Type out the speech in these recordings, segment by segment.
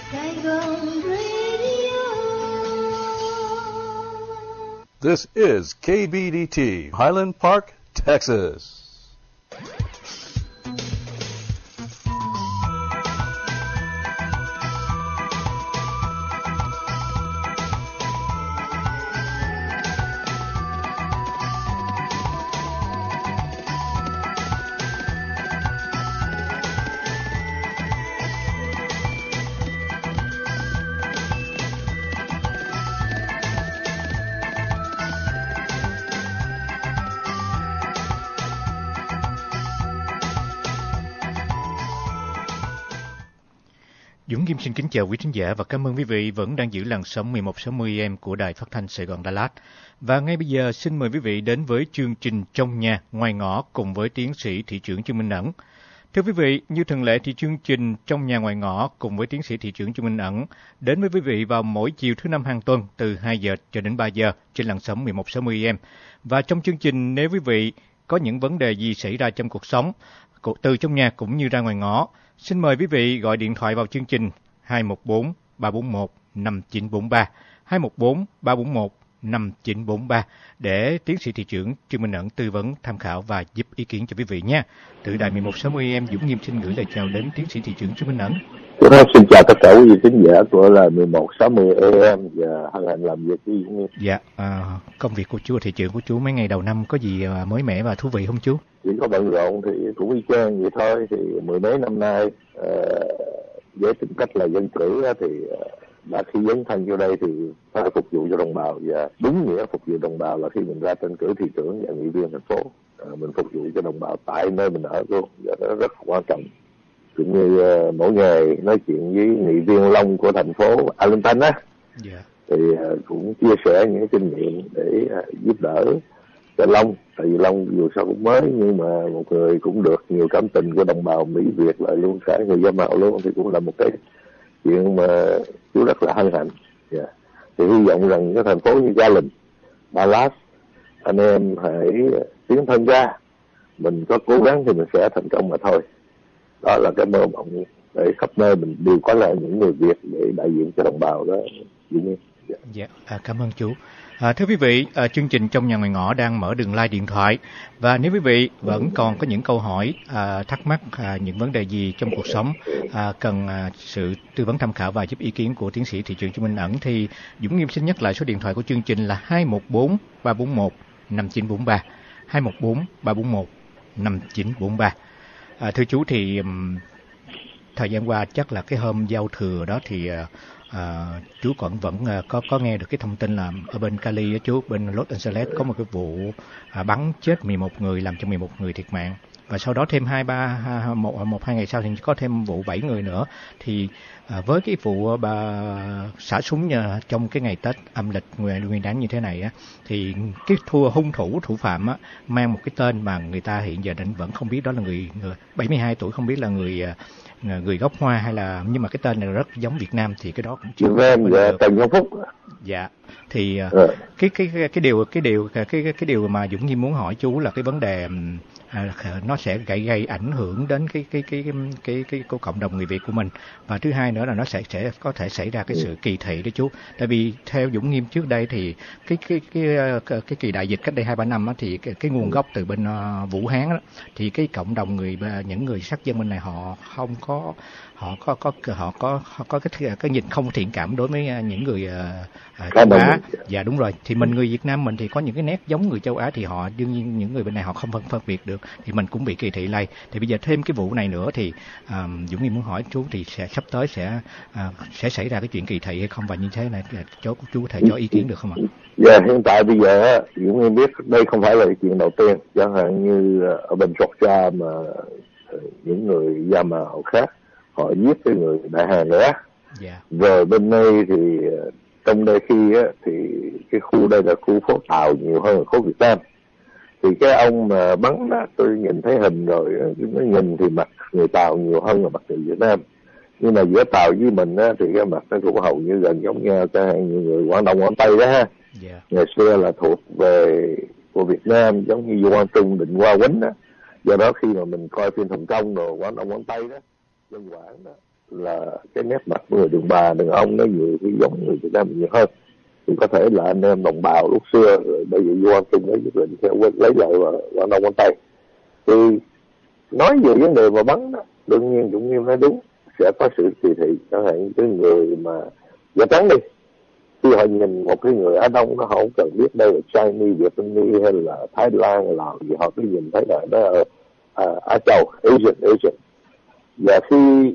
Saigon Radio. This is KBDT, Highland Park, Texas. Dũng Kim xin kính chào quý thính giả và cảm ơn quý vị vẫn đang giữ làn sóng 1160 AM của Đài Phát thanh Sài Gòn Đà Lạt. Và ngay bây giờ xin mời quý vị đến với chương trình Trong nhà ngoài ngõ cùng với tiến sĩ thị trưởng Trương Minh Ẩn. Thưa quý vị, như thường lệ thì chương trình Trong nhà ngoài ngõ cùng với tiến sĩ thị trưởng Trương Minh Ẩn đến với quý vị vào mỗi chiều thứ năm hàng tuần từ 2 giờ cho đến 3 giờ trên làn sóng 1160 AM. Và trong chương trình, nếu quý vị có những vấn đề gì xảy ra trong cuộc sống, từ trong nhà cũng như ra ngoài ngõ, xin mời quý vị gọi điện thoại vào chương trình 214 341 5943, 214 341 5943 để tiến sĩ thị trưởng Trương Minh Ẩn tư vấn, tham khảo và giúp ý kiến cho quý vị nha. Từ đài 1160 AM, Dũng Nghiêm xin gửi lời chào đến tiến sĩ thị trưởng Trương Minh Ẩn. Xin chào tất cả quý vị khán giả của là 1160 AM và hân hạnh làm việc với Dũng Nghiêm. Dạ, công việc của chú, thị trưởng của chú mấy ngày đầu năm có gì mới mẻ và thú vị không chú? Chỉ có bận rộn thì cũng y chang vậy thôi. Thì mười mấy năm nay với tính cách là dân cử thì đã khi dấn thân vô đây thì phải phục vụ cho đồng bào, và đúng nghĩa phục vụ đồng bào là khi mình ra tranh cử thị trưởng và nghị viên thành phố, mình phục vụ cho đồng bào tại nơi mình ở luôn, và đó rất quan trọng. Cũng như mỗi ngày nói chuyện với nghị viên Long của thành phố Arlington á, thì cũng chia sẻ những kinh nghiệm để giúp đỡ cho Long. Tại vì Long dù sao cũng mới nhưng mà một người cũng được nhiều cảm tình của đồng bào Mỹ Việt, lại luôn cả người da màu luôn, thì cũng là một cái chuyện mà chú rất là hân hạnh. Thì hy vọng rằng cái thành phố như Garland, Dallas, anh em hãy tiến thân ra, mình có cố gắng thì mình sẽ thành công mà thôi. Đó là cái mơ mộng để khắp nơi mình đều có lại những người Việt để đại diện cho đồng bào đó. Dạ, cảm ơn chú. Thưa quý vị, chương trình Trong nhà ngoài ngõ đang mở đường line điện thoại, và nếu quý vị vẫn còn có những câu hỏi, thắc mắc, những vấn đề gì trong cuộc sống cần sự tư vấn, tham khảo và giúp ý kiến của tiến sĩ thị trưởng Trương Minh Ẩn, thì Dũng Nghiêm xin nhắc lại số điện thoại của chương trình là 214 341 5943, 214 341 5943. Thưa chú, thì thời gian qua chắc là cái hôm giao thừa đó thì chú còn vẫn có nghe được cái thông tin là ở bên Cali đó chú, bên Los Angeles có một cái vụ bắn chết 11 người, làm cho 11 người thiệt mạng, và sau đó thêm 1-2 ngày sau thì có thêm vụ 7 người nữa. Thì với cái vụ xả súng trong cái ngày Tết âm lịch Nguyên đán như thế này á, thì cái hung thủ phạm á, mang một cái tên mà người ta hiện giờ vẫn không biết đó là người 72 tuổi, không biết là người gốc Hoa hay là, nhưng mà cái tên này rất giống Việt Nam, thì cái đó cũng chưa Trần Văn Phúc. Dạ, thì cái điều mà Dũng Nghiêm muốn hỏi chú là cái vấn đề nó sẽ gây ảnh hưởng đến cái cộng đồng người Việt của mình, và thứ hai nữa là nó sẽ có thể xảy ra cái sự kỳ thị đó chú. Tại vì theo Dũng Nghiêm trước đây thì cái kỳ đại dịch cách đây 2-3 năm á, thì cái nguồn gốc từ bên Vũ Hán đó, thì cái cộng đồng những người sắc dân bên này họ có cái nhìn không thiện cảm đối với những người châu Á. Dạ đúng rồi, thì người Việt Nam mình thì có những cái nét giống người châu Á, thì họ đương nhiên những người bên này họ không phân biệt được, thì mình cũng bị kỳ thị lây. Thì bây giờ thêm cái vụ này nữa thì Dũng Nghiêm muốn hỏi chú, thì sắp tới sẽ xảy ra cái chuyện kỳ thị hay không, và như thế này chú có thể cho ý kiến được không ạ? Dạ, hiện tại bây giờ Dũng Nghiêm biết đây không phải là chuyện đầu tiên, chẳng hạn như ở bên Georgia mà những người da màu khác họ giết cái người Đại Hàn nữa. Rồi bên đây thì trong đây khi thì cái khu đây là khu phố Tàu nhiều hơn là khu Việt Nam. Thì cái ông mà bắn đó, tôi nhìn thấy hình rồi, nó nhìn thì mặt người Tàu nhiều hơn là mặt người Việt Nam. Nhưng mà giữa Tàu với mình thì cái mặt nó cũng hầu như gần giống nhau, chẳng hạn như người Quảng Đông, Quảng Tây đó ha. Ngày xưa là thuộc về của Việt Nam, giống như Quang Trung, Định Hoa, Quýnh đó. Do đó khi mà mình coi phim Hồng Kông rồi Quảng Đông, Quảng Tây đó, dân Quảng đó, là cái nét mặt của người đàn bà đàn ông nó nhiều khi giống người Việt Nam nhiều hơn, thì có thể là anh em đồng bào lúc xưa rồi bây giờ vô chung với quyết định theo lấy lại và Đông quan Tây. Thì nói về vấn đề mà bắn đó, đương nhiên Dũng Nghiêm nói đúng, sẽ có sự kỳ thị, chẳng hạn cái người mà da trắng đi, khi họ nhìn một cái người Á Đông nó không cần biết đây là Chinese, Vietnamese hay là Thái Lan, Lào gì, họ cứ nhìn thấy là nó ở Á Châu, Asian. Và khi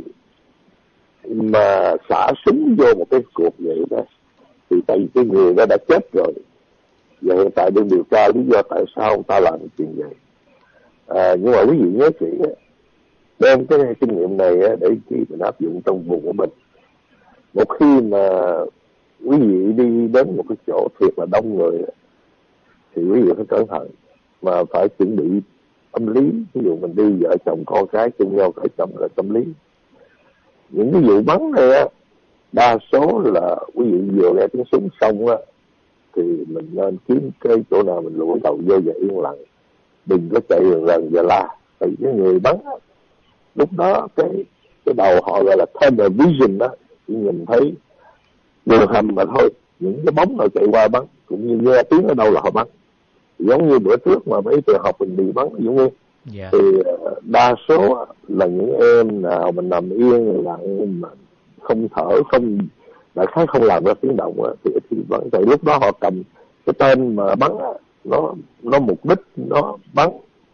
mà xả súng vô một cái cuộc vậy đó, thì tại vì cái người đó đã chết rồi, và hiện tại đang điều tra lý do tại sao ông ta làm chuyện vậy. Nhưng mà quý vị nhớ kỹ, đem cái kinh nghiệm này để khi mình áp dụng trong vùng của mình. Một khi mà quý vị đi đến một cái chỗ thiệt là đông người thì quý vị phải cẩn thận, mà phải chuẩn bị tâm lý. Ví dụ mình đi vợ chồng con cái chung nhau phải chồng là tâm lý. Những cái vụ bắn này á, đa số là quý vị vừa nghe tiếng súng xong á thì mình nên kiếm cái chỗ nào mình lùi đầu vô và yên lặng, đừng có chạy gần và la. Tại vì cái người bắn á, lúc đó cái đầu họ gọi là tunnel vision đó, chỉ nhìn thấy đường hầm mà thôi, những cái bóng nào chạy qua bắn, cũng như nghe tiếng ở đâu là họ bắn. Giống như bữa trước mà mấy trường học mình bị bắn giống như thì đa số là những em nào mình nằm yên lặng mà không thở, không đại khái không làm ra tiếng động á, thì bắn. Tại lúc đó họ cầm cái tên mà bắn á, nó mục đích nó bắn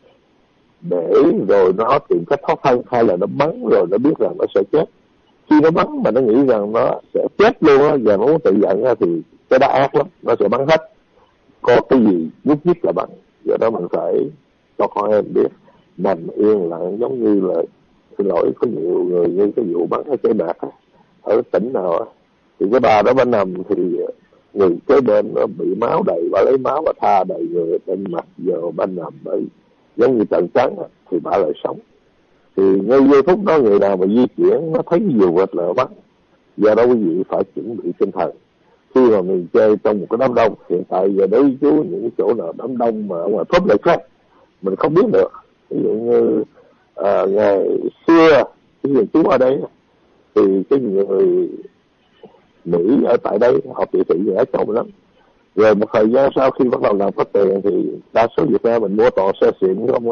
để rồi nó tìm cách thoát thân, hay là nó bắn rồi nó biết rằng nó sẽ chết. Khi nó bắn mà nó nghĩ rằng nó sẽ chết luôn á, và nó muốn tự giận á, thì cái đó ác lắm, nó sẽ bắn hết. Có cái gì nhúc nhích là bắn. Do đó mình phải cho con em biết nằm yên lặng, giống như là xin lỗi có nhiều người như cái vụ bắn ở Cây Mạc á, ở tỉnh nào á, thì cái bà đó bà nằm thì người kế bên nó bị máu đầy, bà lấy máu và tha đầy người trên mặt, giờ bà nằm bởi giống như trần trắng á, thì bà lại sống. Thì ngay giây phút đó người nào mà di chuyển nó thấy nhiều vật là bắn. Do đó quý vị phải chuẩn bị tinh thần. Khi mà mình chơi trong một cái đám đông, hiện tại giờ đấy chú những cái chỗ nào đám đông mà ở ngoài public khác mình không biết được. Ví dụ như ngày xưa khi mà chú ở đây thì cái người Mỹ ở tại đây họ thị thị ở trong lắm. Rồi một thời gian sau khi bắt đầu làm phát tiền thì đa số Việt Nam mình mua toàn xe xịn không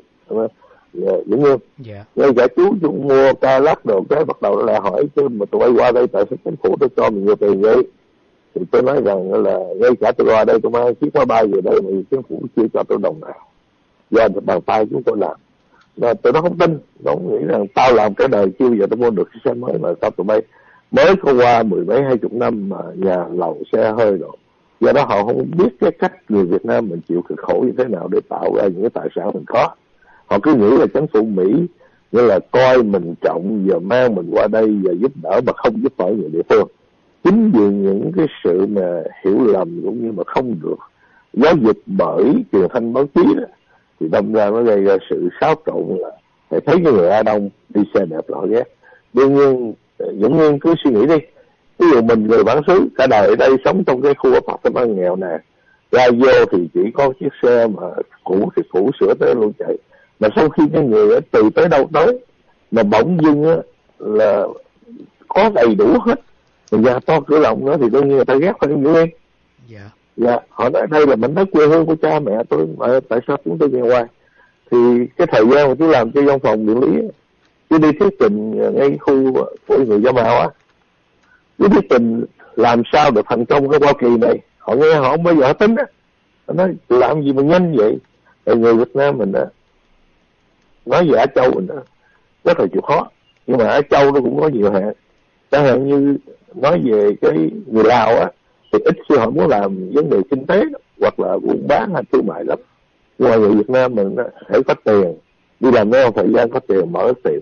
đúng không? Ngay cả chú mua Cadillac đồ cái bắt đầu là hỏi chứ mà tụi bay qua đây tại sao chính phủ tôi cho mình nhiều tiền vậy? Thì tôi nói rằng là ngay cả tôi qua đây tôi mang chiếc máy bay về đây mà chính phủ chưa cho tôi đồng nào. Do bàn tay chúng tôi làm. Và tôi nó không tin, nó nghĩ rằng tao làm cái đời chưa giờ tôi mua được cái xe mới mà sao tụi bay mới có qua 10 mấy 20 năm mà nhà lầu xe hơi rồi. Do đó họ không biết cái cách người Việt Nam mình chịu cực khổ như thế nào để tạo ra những cái tài sản mình có. Họ cứ nghĩ là chính phủ Mỹ như là coi mình trọng và mang mình qua đây và giúp đỡ mà không giúp đỡ người địa phương. Chính vì những cái sự mà hiểu lầm cũng như mà không được giáo dục bởi truyền thanh báo chí đó, thì đâm ra nó gây ra sự xáo trộn là phải thấy cái người Á Đông đi xe đẹp là họ ghét. Đương nhiên Dũng Nguyên cứ suy nghĩ đi, ví dụ mình người bản xứ cả đời ở đây sống trong cái khu apartment nghèo nè, ra vô thì chỉ có chiếc xe mà cũ thì cũ, sửa tới luôn chạy, mà sau khi cái người từ tới đâu tới mà bỗng dưng á là có đầy đủ hết, nhà to cửa rộng nữa thì đương nhiên người ta ghét phải Dũng Nguyên. Dạ, họ nói đây là mảnh đất quê hương của cha mẹ tôi, mà tại sao chúng tôi nghe ngoài? Thì cái thời gian mà tôi làm cho văn phòng điện lý, tôi đi thuyết trình ngay khu của người da màu á, tôi thuyết trình làm sao được thành công cái Hoa Kỳ này, họ nghe họ không bao giờ tính á, họ nói làm gì mà nhanh vậy? Tại người Việt Nam mình á, nói về Á Châu mình á rất là chịu khó, nhưng mà Á Châu nó cũng có nhiều hạn. Chẳng hạn như nói về cái người Lào á, thì ít khi họ muốn làm vấn đề kinh tế hoặc là buôn bán hay thương mại lắm. Nhưng mà người Việt Nam mình hãy có tiền, đi làm mấy thời gian có tiền mở tiệm,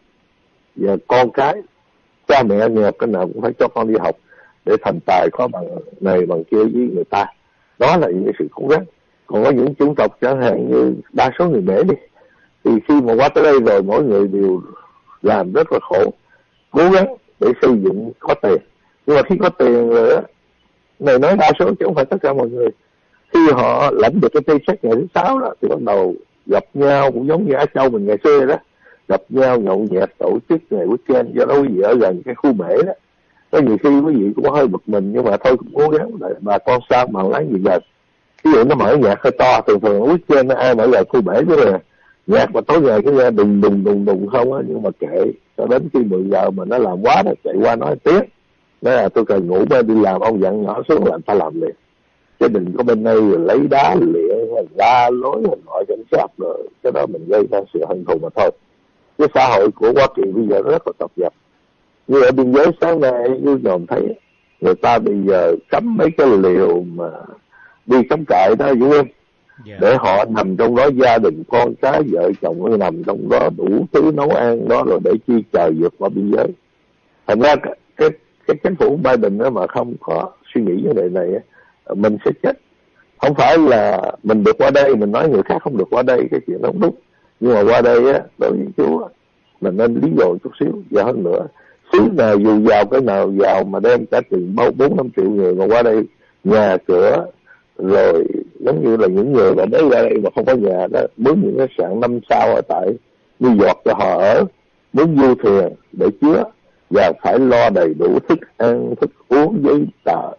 và con cái cha mẹ nghèo cái nào cũng phải cho con đi học để thành tài, có bằng này bằng kia với người ta. Đó là những sự cố gắng. Còn có những chủng tộc chẳng hạn như đa số người Mễ đi, thì khi mà qua tới đây rồi mỗi người đều làm rất là khổ, cố gắng để xây dựng có tiền. Nhưng mà khi có tiền rồi á, này nói đa số chứ không phải tất cả mọi người, khi họ lãnh được cái paycheck ngày thứ 6 đó thì bắt đầu gặp nhau cũng giống như Á Châu mình ngày xưa đó, gặp nhau nhậu nhẹt tổ chức ngày weekend. Do đó quý vị ở gần cái khu bể đó, có nhiều khi quý vị cũng hơi bực mình, nhưng mà thôi cũng cố gắng để bà con sao mà láng gì gần. Ví dụ nó mở nhạc hơi to, thường weekend ai mở gần khu bể chứ là nhạc mà tối ngày cái nghe đùng không á, nhưng mà kệ, cho đến khi 10 giờ mà nó làm quá rồi chạy qua nói tiếng, nói là tôi cần ngủ bên đi làm, ông dặn nhỏ xuống là ta làm liền, chứ đừng có bên đây rồi lấy đá lịa la lối gọi cảnh sát rồi, cái đó mình gây ra sự hận thù mà thôi. Cái xã hội của Hoa Kỳ bây giờ rất là tập nhập, như ở biên giới sáng nay như dòm thấy người ta bây giờ cấm mấy cái liều mà đi cắm trại đó, hiểu không? Để họ nằm trong đó, gia đình con cái vợ chồng nằm trong đó, đủ thứ nấu ăn đó, rồi để chi chờ vượt qua biên giới. Thành ra cái chính phủ Biden đó mà không có suy nghĩ vấn đề này, mình sẽ chết. Không phải là mình được qua đây mình nói người khác không được qua đây, cái chuyện đó không đúng, nhưng mà qua đây á, đối với chú á, mình nên lý dồ chút xíu. Và hơn nữa, xứ nào dù giàu cái nào giàu mà đem cả tiền 4-5 triệu người mà qua đây, nhà cửa, rồi giống như là những người mà mới ra đây mà không có nhà đó, mướn những cái sạn 5 sao ở tại New York cho họ ở, mướn du thuyền để chứa, và phải lo đầy đủ thức ăn, thức uống, giấy tờ,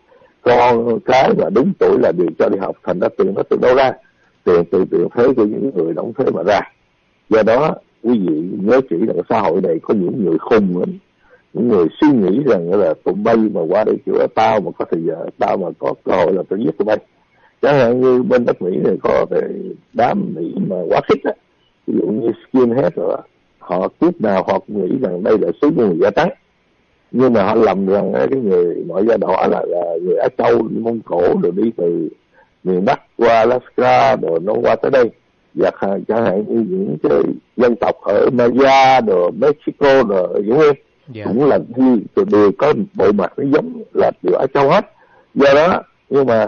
con cái và đúng tuổi là đều cho đi học. Thành ra tiền nó từ đâu ra? Tiền từ tiền thuế của những người đóng thuế mà ra. Do đó quý vị nhớ kỹ rằng xã hội này có những người khùng lắm, những người suy nghĩ rằng là tụi bay mà qua đây kiểu tao mà có thời giờ, tao mà có cơ hội là tao giết tụi bay. Chẳng hạn như bên Bắc Mỹ này có cái đám Mỹ mà quá khích á, ví dụ như skinhead rồi đó, họ kiếp nào họ cũng nghĩ rằng đây là xứ của người da trắng, nhưng mà họ lầm rằng cái người ngoại da đỏ là người Á Châu, Mông Cổ, rồi đi từ miền Bắc qua Alaska rồi nó qua tới đây. Và chẳng hạn như những cái dân tộc ở Maya rồi Mexico rồi hiểu không? Cũng là gì rồi đều có bộ mặt nó giống là điều Á Châu hết. Do đó nhưng mà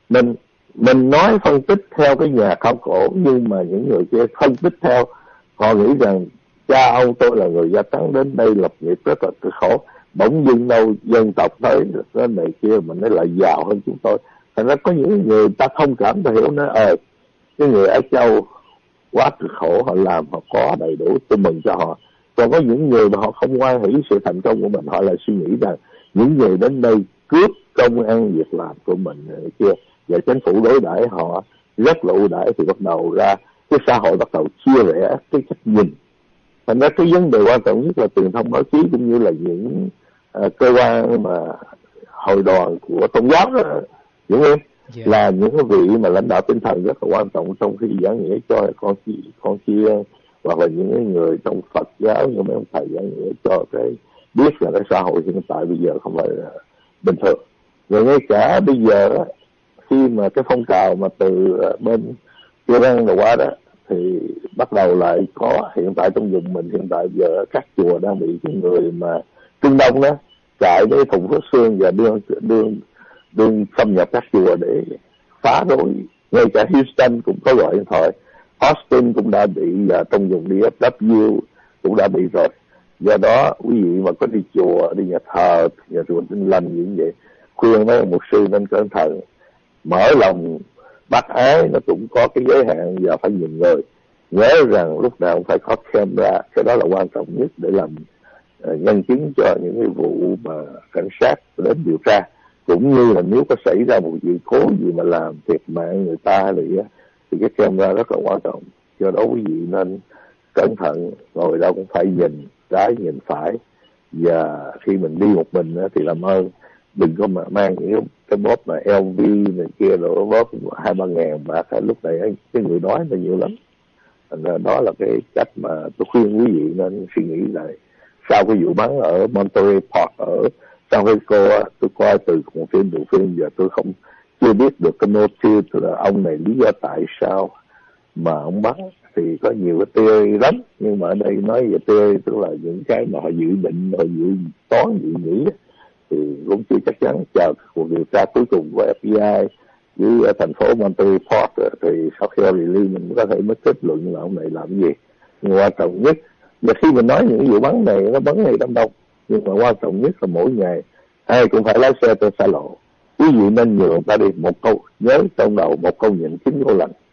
mình nói phân tích theo cái nhà khảo cổ, nhưng mà những người kia phân tích theo, họ nghĩ rằng cha ông tôi là người da trắng đến đây lập nghiệp rất là cực khổ, bỗng dưng đâu dân tộc tới cái này kia mình nó lại giàu hơn chúng tôi. Thành ra có những người ta thông cảm, ta hiểu nó cái người Á Châu quá cực khổ, họ làm họ có đầy đủ, tôi mừng cho họ. Còn có những người mà họ không hoan hỷ sự thành công của mình, họ lại suy nghĩ rằng những người đến đây cướp công ăn việc làm của mình kia, và chính phủ đối đãi họ rất là ưu đãi, thì bắt đầu ra cái xã hội bắt đầu chia rẽ cái cách nhìn. Thành ra cái vấn đề quan trọng nhất là truyền thông báo chí cũng như là những cơ quan mà hội đoàn của tôn giáo đó, hiểu không? Là những cái vị mà lãnh đạo tinh thần rất là quan trọng trong khi giảng nghĩa cho con chia hoặc là những người trong Phật giáo như mấy ông thầy giảng nghĩa cho cái biết là cái xã hội hiện tại bây giờ không phải là bình thường. Rồi ngay cả bây giờ khi mà cái phong trào mà từ bên Iran rồi qua đó thì bắt đầu lại có, hiện tại trong vùng mình hiện tại giờ các chùa đang bị cái người mà Trung Đông đó chạy với thùng thuốc xương và đương xâm nhập các chùa để phá rối. Ngay cả Houston cũng có gọi điện thoại, Austin cũng đã bị, và trong vùng DFW cũng đã bị rồi. Do đó quý vị mà có đi chùa, đi nhà thờ, nhà chùa Tin Lành như vậy, khuyên mấy mục sư nên cẩn thận, mở lòng bác ái, nó cũng có cái giới hạn và phải nhìn người. Nhớ rằng lúc nào cũng phải có camera, cái đó là quan trọng nhất để làm nhân chứng cho những cái vụ mà cảnh sát đến điều tra. Cũng như là nếu có xảy ra một sự cố gì mà làm thiệt mạng người ta thì cái camera rất là quan trọng. Do đó quý vị nên cẩn thận, ngồi đâu cũng phải nhìn trái nhìn phải, và khi mình đi một mình thì làm ơn đừng có mà mang những cái bóp mà LV này kia rồi bóp 2-3 ngàn bạc. Lúc này cái người đói là nhiều lắm. Đó là cái cách mà tôi khuyên quý vị nên suy nghĩ lại. Sau cái vụ bắn ở Monterey Park ở San Francisco, tôi coi từ một phim bộ phim, giờ tôi chưa biết được cái motive là ông này lý do tại sao mà ông bắn. Thì có nhiều cái theory lắm, nhưng mà ở đây nói về theory tức là những cái mà họ dự định, họ dự toán, dự nghĩ thì cũng chưa chắc chắn. Chờ cuộc điều tra cuối cùng của FBI với thành phố Monterey Park thì sau khi release mình có thể mới kết luận là ông này làm cái gì. Nhưng quan trọng nhất là khi mình nói những vụ bắn này, nó bắn này đâm đông, nhưng mà quan trọng nhất là mỗi ngày ai cũng phải lái xe trên xa lộ. Quý vị nên nhường ta đi một câu, nhớ trong đầu một câu nhịn 9 câu lành.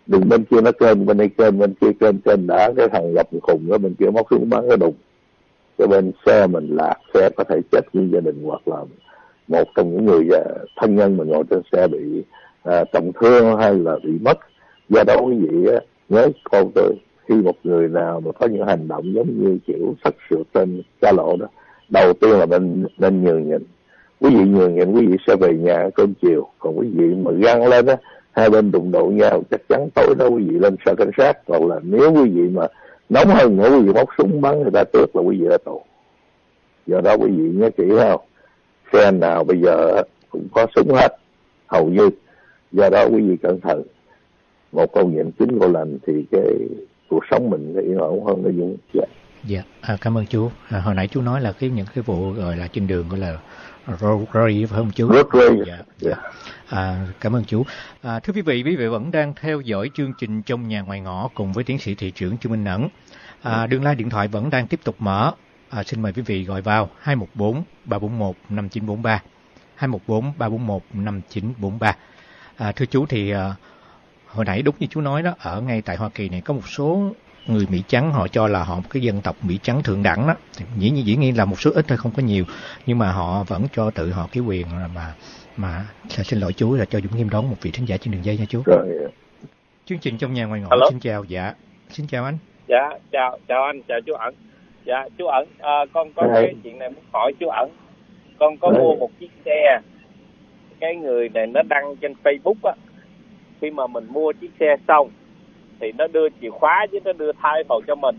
đừng bên kia nó kênh, bên đây kênh, bên kia kênh đã, cái thằng gặp khùng đó bên kia móc súng bắn cái đụng, cái bên xe mình lạc, xe có thể chết như gia đình, hoặc là một trong những người thân nhân mình ngồi trên xe bị trọng thương hay là bị mất. Do đó quý vị nhớ con tôi, khi một người nào mà có những hành động giống như kiểu sất sượt trên xa lộ đó, đầu tiên là nên nhường nhịn. Quý vị nhường nhịn, quý vị sẽ về nhà cơm chiều. Còn quý vị mà găng lên á, hai bên đụng độ nhau, chắc chắn tối đó quý vị lên sở cảnh sát. Còn là nếu quý vị mà nóng hơn nữa, quý vị móc súng bắn người ta trước là quý vị đã tù. Do đó quý vị nhớ kỹ không, xe nào bây giờ cũng có súng hết hầu như. Do đó quý vị cẩn thận, một câu nhịn 9 câu lành thì cái cuộc sống mình nó yên ổn hơn nó dung. Dạ, cảm ơn chú. Hồi nãy chú nói là những cái vụ gọi là trên đường gọi là Rory phải không chú? Rory. Dạ. Cảm ơn chú. Thưa quý vị vẫn đang theo dõi chương trình Trong Nhà Ngoài Ngõ cùng với tiến sĩ thị trưởng Trương Minh Ẩn. Đường line điện thoại vẫn đang tiếp tục mở. Xin mời quý vị gọi vào 214 341 5943, 214 341 5943. Thưa chú thì hồi nãy đúng như chú nói đó, ở ngay tại Hoa Kỳ này có một số người Mỹ trắng, họ cho là họ một cái dân tộc Mỹ trắng thượng đẳng đó, dĩ nhiên là một số ít thôi, không có nhiều, nhưng mà họ vẫn cho tự họ cái quyền mà xin lỗi chú là cho Dũng nghiêm đón một vị thính giả trên đường dây nha chú. Rồi. Chương trình Trong Nhà Ngoài Ngõ. Hello. Xin chào. Dạ, xin chào anh. Dạ, chào anh, chào chú Ẩn. Dạ, chú Ẩn, con có cái chuyện này muốn hỏi chú Ẩn. Con có mua một chiếc xe, cái người này nó đăng trên Facebook á, khi mà mình mua chiếc xe xong thì nó đưa chìa khóa với nó đưa title cho mình.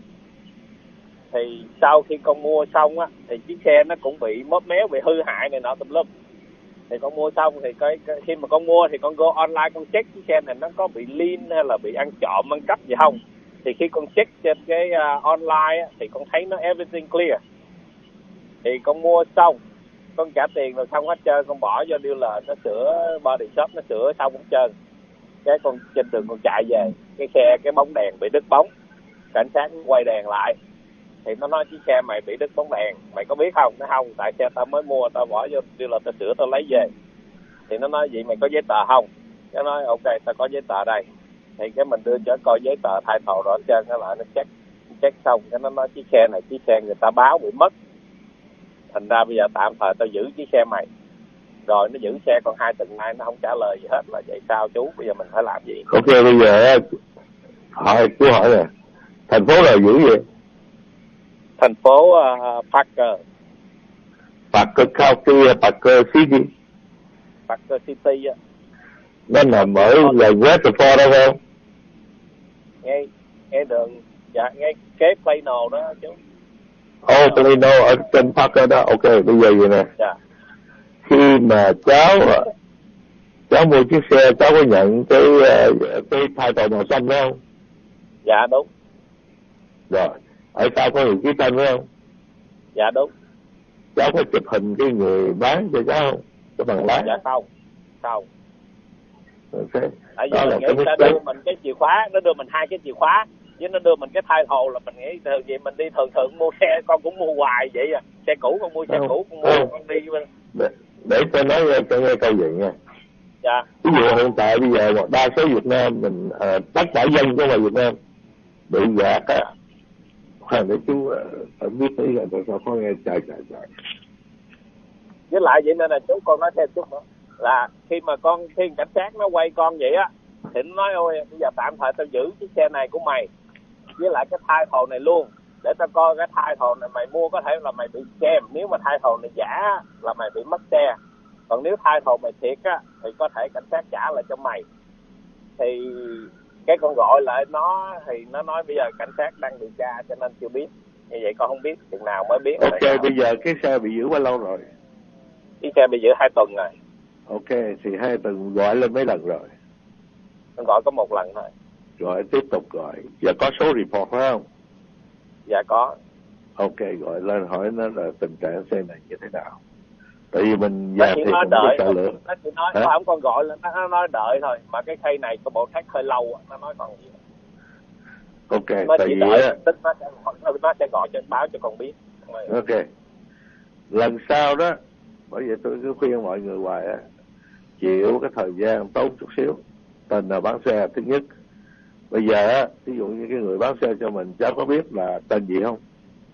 Thì sau khi con mua xong á thì chiếc xe nó cũng bị móp méo, bị hư hại này nọ tùm lum. Thì con mua xong thì khi mà con mua thì con go online con check chiếc xe này nó có bị lean hay là bị ăn trộm, ăn cắp gì không. Thì khi con check trên cái online á, thì con thấy nó everything clear. Thì con mua xong, con trả tiền rồi xong hết trơn, con bỏ vô dealer nó sửa, body shop nó sửa xong hết trơn. Cái con trên đường con chạy về, cái xe cái bóng đèn bị đứt bóng, cảnh sát quay đèn lại thì nó nói chiếc xe mày bị đứt bóng đèn, mày có biết không? Nó không, tại xe tao mới mua, tao bỏ vô dealer tao sửa tao lấy về. Thì nó nói vậy mày có giấy tờ không? Nó nói ok tao có giấy tờ đây. Thì cái mình đưa cho coi giấy tờ thay thầu rồi hết trơn, nó lại nó check xong cái nó nói chiếc xe này chiếc xe người ta báo bị mất, thành ra bây giờ tạm thời tao giữ chiếc xe mày. Rồi nó giữ xe còn 2 tuần nay nó không trả lời gì hết, là vậy sao chú? Bây giờ mình phải làm gì? Ok, bây giờ chú hỏi nè, thành phố nào giữ gì? Thành phố Parker County, Parker City. Parker City á. Nó nằm ở gần Westford đâu không? Ngay đường, dạ ngay kế Plano đó chú. Plano ở trên Parker đó. Ok, bây giờ vậy nè. Dạ. Khi mà cháu mua chiếc xe, cháu có nhận cái title màu xanh phải không? Dạ đúng. Rồi, ở sau có người ký tên phải không? Dạ đúng. Cháu có chụp hình cái người bán cho cháu không? Cái bằng lái. Dạ không. Okay. Tại vì mình nghĩ ta đưa mình cái chìa khóa, nó đưa mình 2 cái chìa khóa, với nó đưa mình cái title, là mình nghĩ từ vậy mình đi thường mua xe, con cũng mua hoài vậy à. Xe cũ con mua xe cũ, con mua con đi. Để tôi nói cho nghe câu vậy nha. Dạ. Ví dụ hiện tại bây giờ đa số Việt Nam mình tất cả dân của Việt Nam bị gạt á. Để chú biết thấy là tại sao có nghe chạy. Với lại vậy nên là chú con nói thêm chút nữa là khi cảnh sát nó quay con vậy á thì nó nói ôi bây giờ tạm thời tao giữ chiếc xe này của mày với lại cái title này luôn để tao coi cái title này mày mua có thể là mày bị scam, nếu mà title này giả là mày bị mất xe, còn nếu title mày thiệt á thì có thể cảnh sát trả lại cho mày. Thì cái con gọi lại nó thì nó nói bây giờ cảnh sát đang điều tra cho nên chưa biết, như vậy con không biết chừng nào mới biết. Ok, bây giờ cái xe bị giữ bao lâu rồi? Chiếc xe bị giữ 2 tuần rồi. Ok, thì 2 tuần gọi lên mấy lần rồi? Con gọi có 1 lần thôi. Gọi tiếp tục gọi. Giờ có số report phải không? Dạ có. Ok, gọi lên hỏi nó là tình trạng xe này như thế nào. Tại vì mình già thì nó cũng đợi, có sợ lửa. nó chỉ nói không con gọi lên nó nói đợi thôi, mà cái khay này có bộ thác hơi lâu, nó nói còn gì. Ok, nó tại chỉ vì đợi tức nó sẽ gọi cho báo cho con biết. Ok. Lần sau đó, bởi vậy tôi cứ khuyên mọi người hoài á, chịu cái thời gian tốn chút xíu. Tình là bán xe thứ nhất, Bây giờ á, ví dụ như cái người bán xe cho mình, cháu có biết là tên gì không?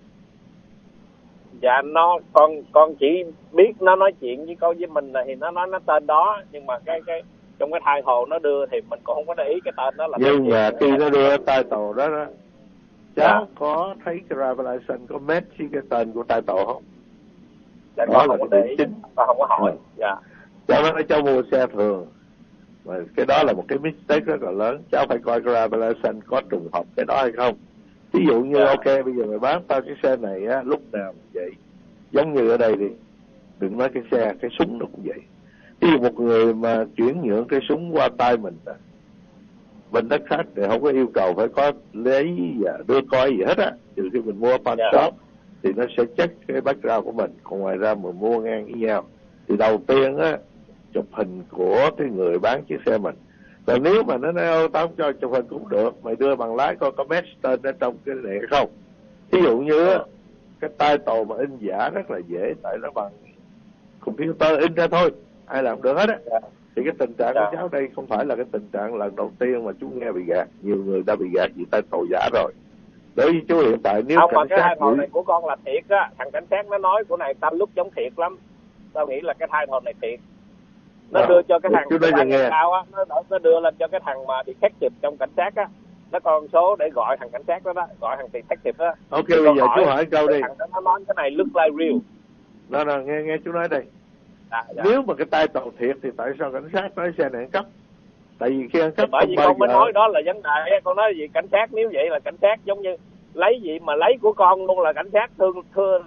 Dạ con chỉ biết nó nói chuyện với con với mình thì nó nói nó tên đó, nhưng mà cái trong cái title nó đưa thì mình cũng không có để ý cái tên đó là. Nhưng mà khi nó đưa title đó đó, cháu có thấy cái driver license có match với cái tên của title không? Dạ, đó là không cái có điểm chính. con không có hỏi. Dạ. Cháu nói cháu mua xe thường, mà cái đó là một cái mistake rất là lớn. Cháu phải coi cái driver license có trùng hợp cái đó hay không. Ví dụ như ok, bây giờ mày bán tao cái xe này á, lúc nào cũng vậy. Giống như ở đây đi, đừng nói cái xe, cái súng nó cũng vậy. Ví dụ một người mà chuyển nhượng cái súng qua tay mình bên đất khách thì không có yêu cầu phải có lấy và đưa coi gì hết á. Trừ khi mình mua pawn shop thì nó sẽ check cái background của mình. Còn ngoài ra mình mua ngang với nhau thì đầu tiên á, chụp hình của cái người bán chiếc xe mình. Còn nếu mà nó nói tao không cho chụp hình cũng được, mày đưa bằng lái coi có match tên ở trong cái này hay không. Ví dụ như cái title mà in giả rất là dễ, tại nó bằng computer in ra thôi, ai làm được hết á. Thì cái tình trạng của cháu đây không phải là cái tình trạng lần đầu tiên mà chú nghe bị gạt. Nhiều người đã bị gạt vì title giả rồi. Đối với chú hiện tại nếu không, cảnh mà cái sát title này của con là thiệt á. Thằng cảnh sát nó nói của này tao lúc giống thiệt lắm. Tao nghĩ là cái title này thiệt. Nó đưa cho cái thằng cao á, nó đưa lên cho cái thằng mà detective trong cảnh sát á, nó con số để gọi thằng cảnh sát đó, gọi thằng detective đó. Ok, bây giờ chú hỏi câu đi. Thằng đó nó nói cái này look like real. Nó nghe chú nói đây. Dạ. Nếu mà cái title thiệt thì tại sao cảnh sát nói xe này ăn cắp? Tại vì khi ăn cắp bởi vì con mới nói đó là vấn đề. Con nói gì cảnh sát, nếu vậy là cảnh sát giống như lấy gì mà lấy của con luôn, là cảnh sát thưa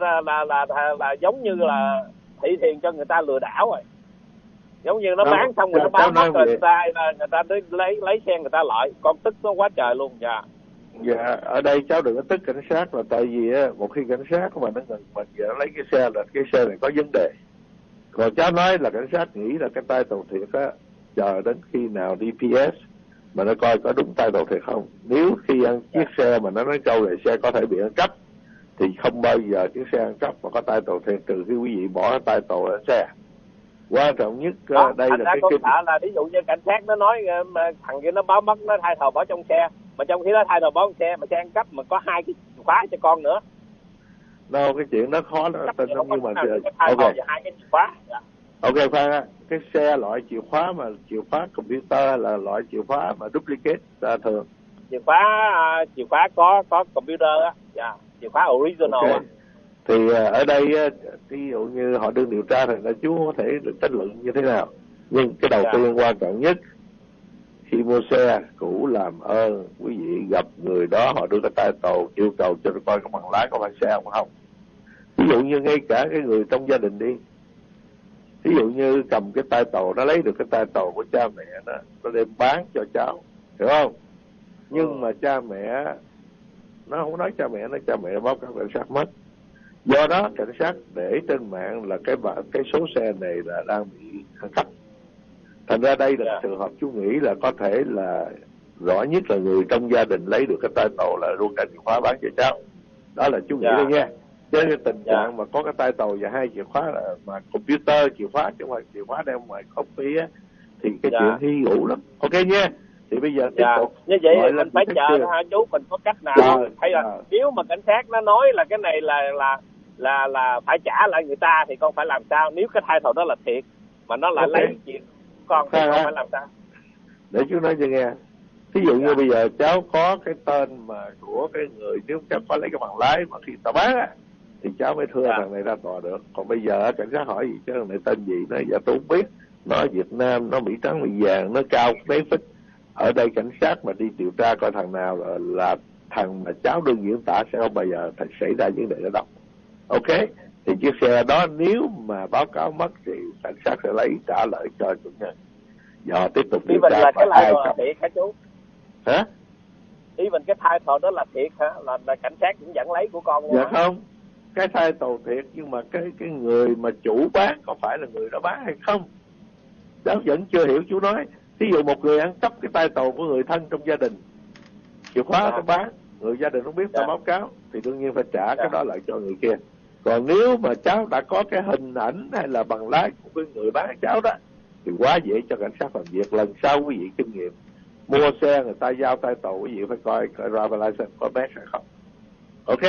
là giống như là thị thiền cho người ta lừa đảo rồi. Giống như nó bán xong rồi nó bán mất rồi người ta lấy xe người ta lại. Con tức nó quá trời luôn. Dạ, ở đây cháu đừng có tức cảnh sát, là tại vì một khi cảnh sát mà nó ngừng mình giờ nó lấy cái xe là cái xe này có vấn đề. Còn cháu nói là cảnh sát nghĩ là cái title thiệt á, chờ đến khi nào DPS mà nó coi có đúng title thiệt không. Nếu khi ăn chiếc xe mà nó nói câu là xe có thể bị ăn cắp thì không bao giờ chiếc xe ăn cắp mà có title thiệt, trừ khi quý vị bỏ title ở xe. Quan trọng nhất đây là cái sợ là ví dụ như cảnh sát nó nói thằng kia nó báo mất, nó title bỏ trong xe, mà trong khi nó title bỏ trong xe mà xe ăn cắp mà có 2 cái chìa khóa cho con nữa. Đâu, cái chuyện đó khó đó, tên không, nhưng mà ok, 2 cái chìa khóa. Ok, khoan á, cái xe loại chìa khóa mà chìa khóa computer là loại chìa khóa mà duplicate thường. Chìa khóa có computer á, chìa khóa original á. Thì ở đây ví dụ như họ đương điều tra thì là chú có thể được tranh luận như thế nào. Nhưng cái đầu tiên quan trọng nhất khi mua xe cũ, làm ơn quý vị gặp người đó, họ đưa cái title yêu cầu cho coi có bằng lái, có bằng xe không. Ví dụ như ngay cả cái người trong gia đình đi, ví dụ như cầm cái title, nó lấy được cái title của cha mẹ nó đem bán cho cháu, hiểu không? Nhưng mà cha mẹ nó không nói cha mẹ, nó cha mẹ báo cáo cảnh sát mất. Do đó cảnh sát để trên mạng là cái số xe này là đang bị ăn cắp. Thành ra đây là trường hợp chú nghĩ là có thể là rõ nhất là người trong gia đình lấy được cái title là luôn cả chìa khóa bán cho cháu. Đó là chú nghĩ đây nha. Cho nên tình trạng mà có cái title và 2 chìa khóa là mà computer chìa khóa chứ không phải chìa khóa đem ngoài copy á, thì cái chuyện hy hữu lắm. Ok nha. Thì bây giờ tiếp tục. Như vậy mình phải chờ hả chú? Mình có cách nào hay là nếu mà cảnh sát nó nói là cái này là phải trả lại người ta thì con phải làm sao? Nếu cái title đó là thiệt mà nó lại lấy chuyện con thì con phải làm sao? Để chú nói cho nghe. Ví dụ như bây giờ cháu có cái tên mà của cái người, nếu cháu có lấy cái bằng lái mà khi tao bán á thì cháu mới thưa thằng này ra tòa được. Còn bây giờ cảnh sát hỏi gì chứ thằng này tên gì, nó dạ tôi không biết, nó Việt Nam, nó Mỹ trắng Mỹ vàng, nó cao mấy phít. Ở đây cảnh sát mà đi điều tra coi thằng nào là thằng mà cháu đương diễn tả sẽ không bao giờ xảy ra vấn đề đó đâu. Ok, thì chiếc xe đó nếu mà báo cáo mất thì cảnh sát sẽ lấy trả lại cho chủ nhân. Giờ tiếp tục điều tra. Là cái lại là thiệt hả chú? Hả? Even cái title đó là thiệt hả? Là cảnh sát cũng vẫn lấy của con luôn. Dạ không, cái title thiệt nhưng mà cái người mà chủ bán có phải là người đó bán hay không? Cháu vẫn chưa hiểu chú nói. Ví dụ một người ăn cắp cái title của người thân trong gia đình, chìa khóa nó bán, người gia đình không biết ta báo cáo thì đương nhiên phải trả cái đó lại cho người kia. Còn nếu mà cháu đã có cái hình ảnh hay là bằng lái của cái người bán cháu đó thì quá dễ cho cảnh sát làm việc. Lần sau quý vị kinh nghiệm mua xe người ta giao tay tàu quý vị phải coi driver license có match hay không. Ok.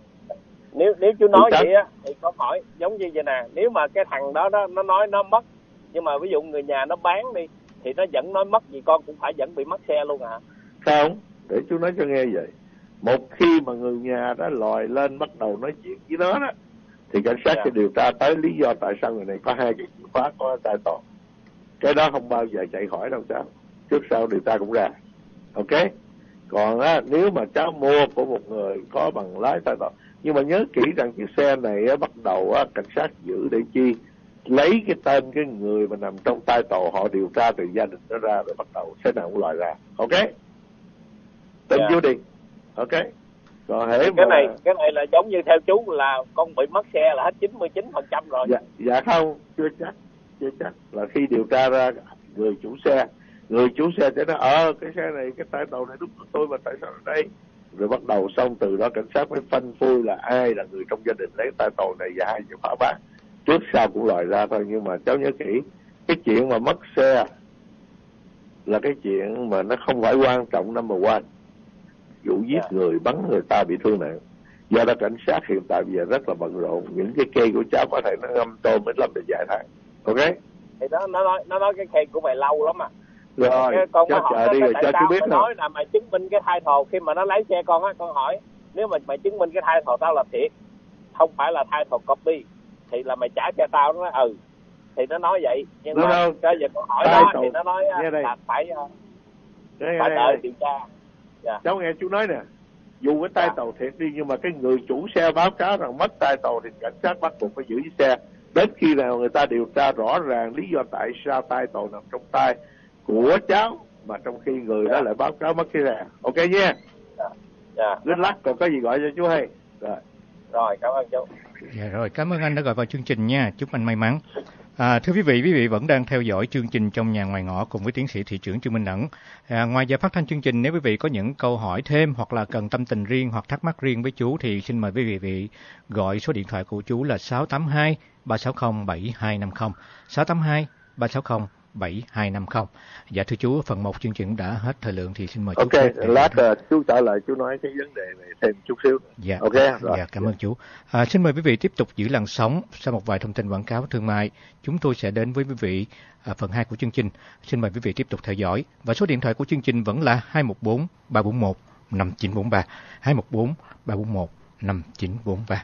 Nếu chú nói vậy á thì có hỏi giống như vậy nè, nếu mà cái thằng đó nó nói nó mất, nhưng mà ví dụ người nhà nó bán đi thì nó vẫn nói mất, vì con cũng phải vẫn bị mất xe luôn hả? Không, để chú nói cho nghe vậy. Một khi mà người nhà đã lòi lên bắt đầu nói chuyện với nó đó, thì cảnh sát sẽ điều tra tới lý do tại sao người này có 2 cái chìa khóa có tay tàu. Cái đó không bao giờ chạy khỏi đâu cháu, trước sau điều tra cũng ra. Ok. Còn á, nếu mà cháu mua của một người có bằng lái tay tàu, nhưng mà nhớ kỹ rằng chiếc xe này á, bắt đầu á, cảnh sát giữ để chi, lấy cái tên cái người mà nằm trong tay tàu, họ điều tra từ gia đình nó ra rồi bắt đầu xe nào cũng loại ra. Ok. Tin vô đi. Ok. Còn hễ cái này là giống như theo chú là con bị mất xe là hết 99% rồi. Dạ không, chưa chắc là khi điều tra ra người chủ xe sẽ nói cái xe này, cái tay tàu này đúng của tôi mà tại sao ở đây, rồi bắt đầu xong từ đó cảnh sát mới phanh phui là ai là người trong gia đình lấy tay tàu này và 2 chìa khóa bán, trước sau cũng lòi ra thôi. Nhưng mà cháu nhớ kỹ, cái chuyện mà mất xe là cái chuyện mà nó không phải quan trọng number one. Vụ giết người, bắn người ta bị thương nặng. Do đó cảnh sát hiện tại bây giờ rất là bận rộn. Những cái cây của cháu có thể nó ngâm tôm ít lắm để vài tháng. Ok. Thì nó nói cái cây của mày lâu lắm à. Rồi, con cháu chờ đi rồi cho chú biết. Nó nói là mày chứng minh cái title khi mà nó lấy xe con á, con hỏi nếu mà mày chứng minh cái title tao là thiệt, không phải là title copy, thì là mày trả cho tao. Nó nói thì nó nói vậy, nhưng mà bây giờ con hỏi nó thì nó nói là phải đợi điều tra. Cháu nghe chú nói nè, dù cái tay tàu thiệt đi, nhưng mà cái người chủ xe báo cáo rằng mất tay tàu thì cảnh sát bắt buộc phải giữ chiếc xe đến khi nào người ta điều tra rõ ràng lý do tại sao tay tàu nằm trong tay của cháu, mà trong khi người đó lại báo cáo mất cái xe. Ok nha. Good luck, còn có gì gọi cho chú hay. Rồi cảm ơn chú. Dạ rồi, cảm ơn anh đã gọi vào chương trình nha, chúc anh may mắn. Thưa quý vị vẫn đang theo dõi chương trình Trong Nhà Ngoài Ngõ cùng với tiến sĩ thị trưởng Trương Minh Ẩn. Ngoài giờ phát thanh chương trình, nếu quý vị có những câu hỏi thêm hoặc là cần tâm tình riêng hoặc thắc mắc riêng với chú thì xin mời quý vị gọi số điện thoại của chú là 682 360 7250, 682 360 7250. Dạ thưa chú, phần 1 chương trình đã hết thời lượng thì xin mời chú. Ok, lát chú trả lời, chú nói cái vấn đề này thêm chút xíu. Dạ, ok. Rồi. Dạ, cảm ơn chú. Xin mời quý vị tiếp tục giữ làn sóng. Sau một vài thông tin quảng cáo thương mại, chúng tôi sẽ đến với quý vị phần 2 của chương trình. Xin mời quý vị tiếp tục theo dõi. Và số điện thoại của chương trình vẫn là 214 341 5943, 214 341 5943.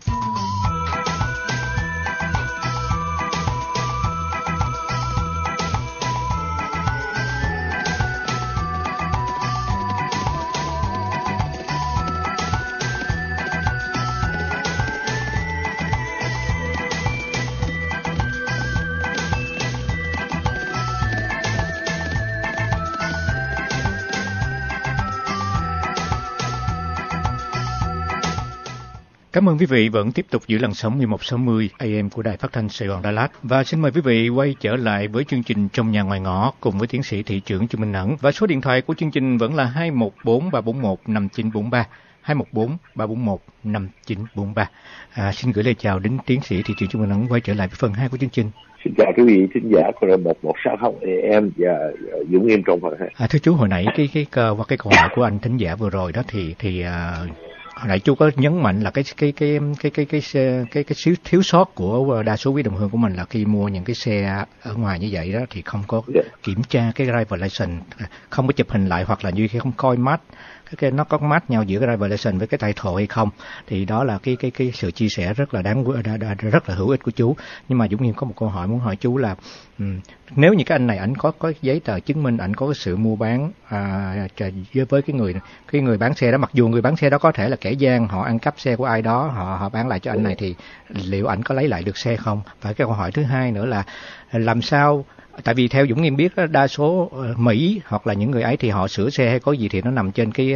Cảm ơn quý vị vẫn tiếp tục giữ làn sóng 1160 AM của Đài Phát thanh Sài Gòn Đà Lạt. Và xin mời quý vị quay trở lại với chương trình Trong Nhà Ngoài Ngõ cùng với tiến sĩ thị trưởng Trương Minh Ẩn. Và số điện thoại của chương trình vẫn là 214 341 5943, 214 341 5943. Xin gửi lời chào đến tiến sĩ thị trưởng Trương Minh Ẩn quay trở lại với phần 2 của chương trình. Xin chào quý vị thính giả của 1160 AM và Dũng Nghiêm trong phần 2. Thưa chú, hồi nãy cái câu hỏi của anh thính giả vừa rồi đó thì hồi nãy chú có nhấn mạnh là cái thiếu sót của đa số quý đồng hương của mình là khi mua những cái xe ở ngoài như vậy đó thì không có kiểm tra cái driver license, không có chụp hình lại, hoặc là như khi không coi match nó có match nhau giữa cái driver license với cái title hay không. Thì đó là cái sự chia sẻ rất là rất là hữu ích của chú. Nhưng mà Dũng Nghiêm có một câu hỏi muốn hỏi chú là nếu như cái anh này ảnh có giấy tờ chứng minh ảnh có cái sự mua bán với cái người bán xe đó, mặc dù người bán xe đó có thể là kẻ gian, họ ăn cắp xe của ai đó, họ bán lại cho anh này, thì liệu ảnh có lấy lại được xe không? Và cái câu hỏi thứ hai nữa là làm sao, tại vì theo Dũng Nghiêm biết đa số Mỹ hoặc là những người ấy thì họ sửa xe hay có gì thì nó nằm trên cái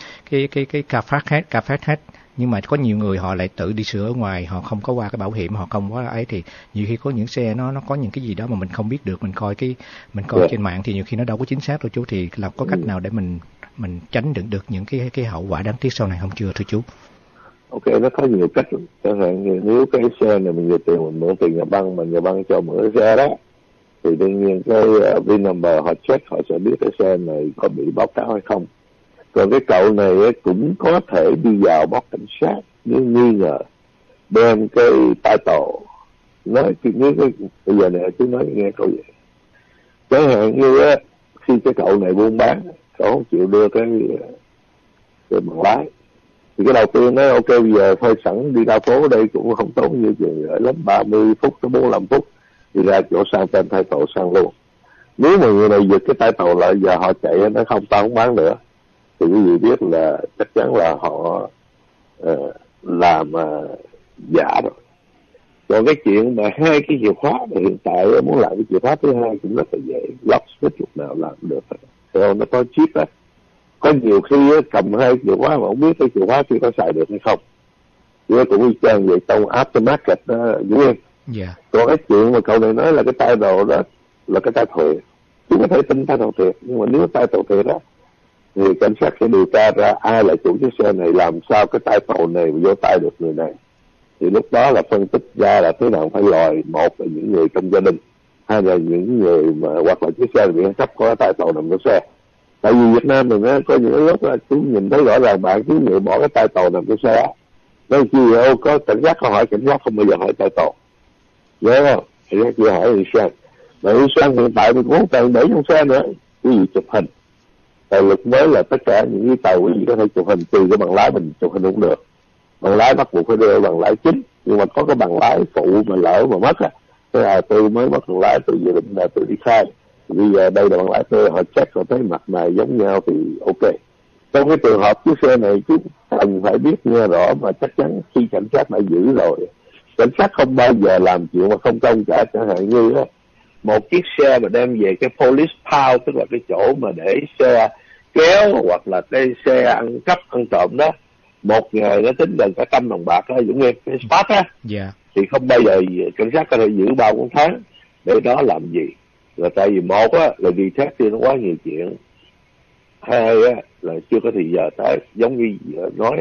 Carfax hết, nhưng mà có nhiều người họ lại tự đi sửa ở ngoài, họ không có qua cái bảo hiểm, họ không có ấy, thì nhiều khi có những xe nó có những cái gì đó mà mình không biết được, mình coi trên mạng thì nhiều khi nó đâu có chính xác đâu chú. Thì là có cách nào để mình tránh được những cái hậu quả đáng tiếc sau này không chưa thưa chú? Ok, nó có nhiều cách. Chẳng hạn như nếu cái xe này mình nhiều tiền, mình mượn tiền nhà băng, mà nhà băng cho mượn xe đó thì đương nhiên cái VIN number họ check, họ sẽ biết cái xe này có bị báo cáo hay không. Còn cái cậu này cũng có thể đi vào báo cảnh sát nếu nghi ngờ, đem cái title nói như cái bây giờ này chú nói nghe câu vậy. Chẳng hạn như khi cái cậu này buôn bán, cậu không chịu đưa cái bằng lái, thì cái đầu tiên nói ok bây giờ thôi sẵn đi ra phố ở đây cũng không tốn như chuyện ở lắm 30 phút tới 45 phút đi ra chỗ sang tên title sang luôn. Nếu mà người này giật cái title lại giờ họ chạy nó không, tao không bán nữa, thì quý vị biết là chắc chắn là họ làm giả rồi. Còn cái chuyện mà hai cái chìa khóa thì hiện tại muốn làm cái chìa khóa thứ hai cũng rất là dễ, locksmith lúc nào làm được. Rồi nó có chip á, có nhiều khi cầm hai chìa khóa mà không biết cái chìa khóa kia có xài được hay không. Chứ cũng y chang vậy trong aftermarket đó, đúng không? Yeah. Còn cái chuyện mà cậu này nói là cái tay đồ đó là cái tay thiệt, chứ có thể tin tay đồ thiệt, nhưng mà nếu tay đồ thiệt đó thì cảnh sát sẽ điều tra ra ai là chủ chiếc xe này, làm sao cái tay tàu này vô tay được người này. Thì lúc đó là phân tích ra là thế nào phải lòi, một là những người trong gia đình, hai là những người mà hoặc là chiếc xe bị ăn cắp có tay tàu nằm trong xe. Tại vì Việt Nam mình có những lúc là chú nhìn thấy rõ ràng bạn chú người bỏ cái tay tàu nằm trong xe, nói chi có cảnh sát có hỏi, cảnh sát không bao giờ hỏi tay tàu, nhớ không? Cảnh sát chưa hỏi Insurance, mà Insurance hiện tại mình cũng không cần để trong xe nữa, quý vị chụp hình. Tại luật mới là tất cả những cái tàu quý vị có thể chụp hình, trừ cái bằng lái mình chụp hình không được. Bằng lái bắt buộc phải đưa bằng lái chính, nhưng mà có cái bằng lái phụ mà lỡ mà mất thế là tôi mới mất bằng lái, tôi dự định là tôi đi khai. Bây giờ đây là bằng lái tôi, họ check họ thấy mặt này giống nhau thì ok. Trong cái trường hợp chiếc xe này chứ cần phải biết nghe rõ, mà chắc chắn khi cảnh sát đã giữ rồi, cảnh sát không bao giờ làm chuyện mà không công cả. Chẳng hạn như đó, một chiếc xe mà đem về cái police pound, tức là cái chỗ mà để xe kéo hoặc là cái xe ăn cắp ăn trộm đó, một ngày nó tính gần cả 100 đồng bạc đó, Dũng Nguyên, cái spot á, thì không bao giờ cảnh sát có thể giữ bao con tháng để đó làm gì. Là tại vì một á là detective nó quá nhiều chuyện, hai á là chưa có thời giờ tới, giống như nói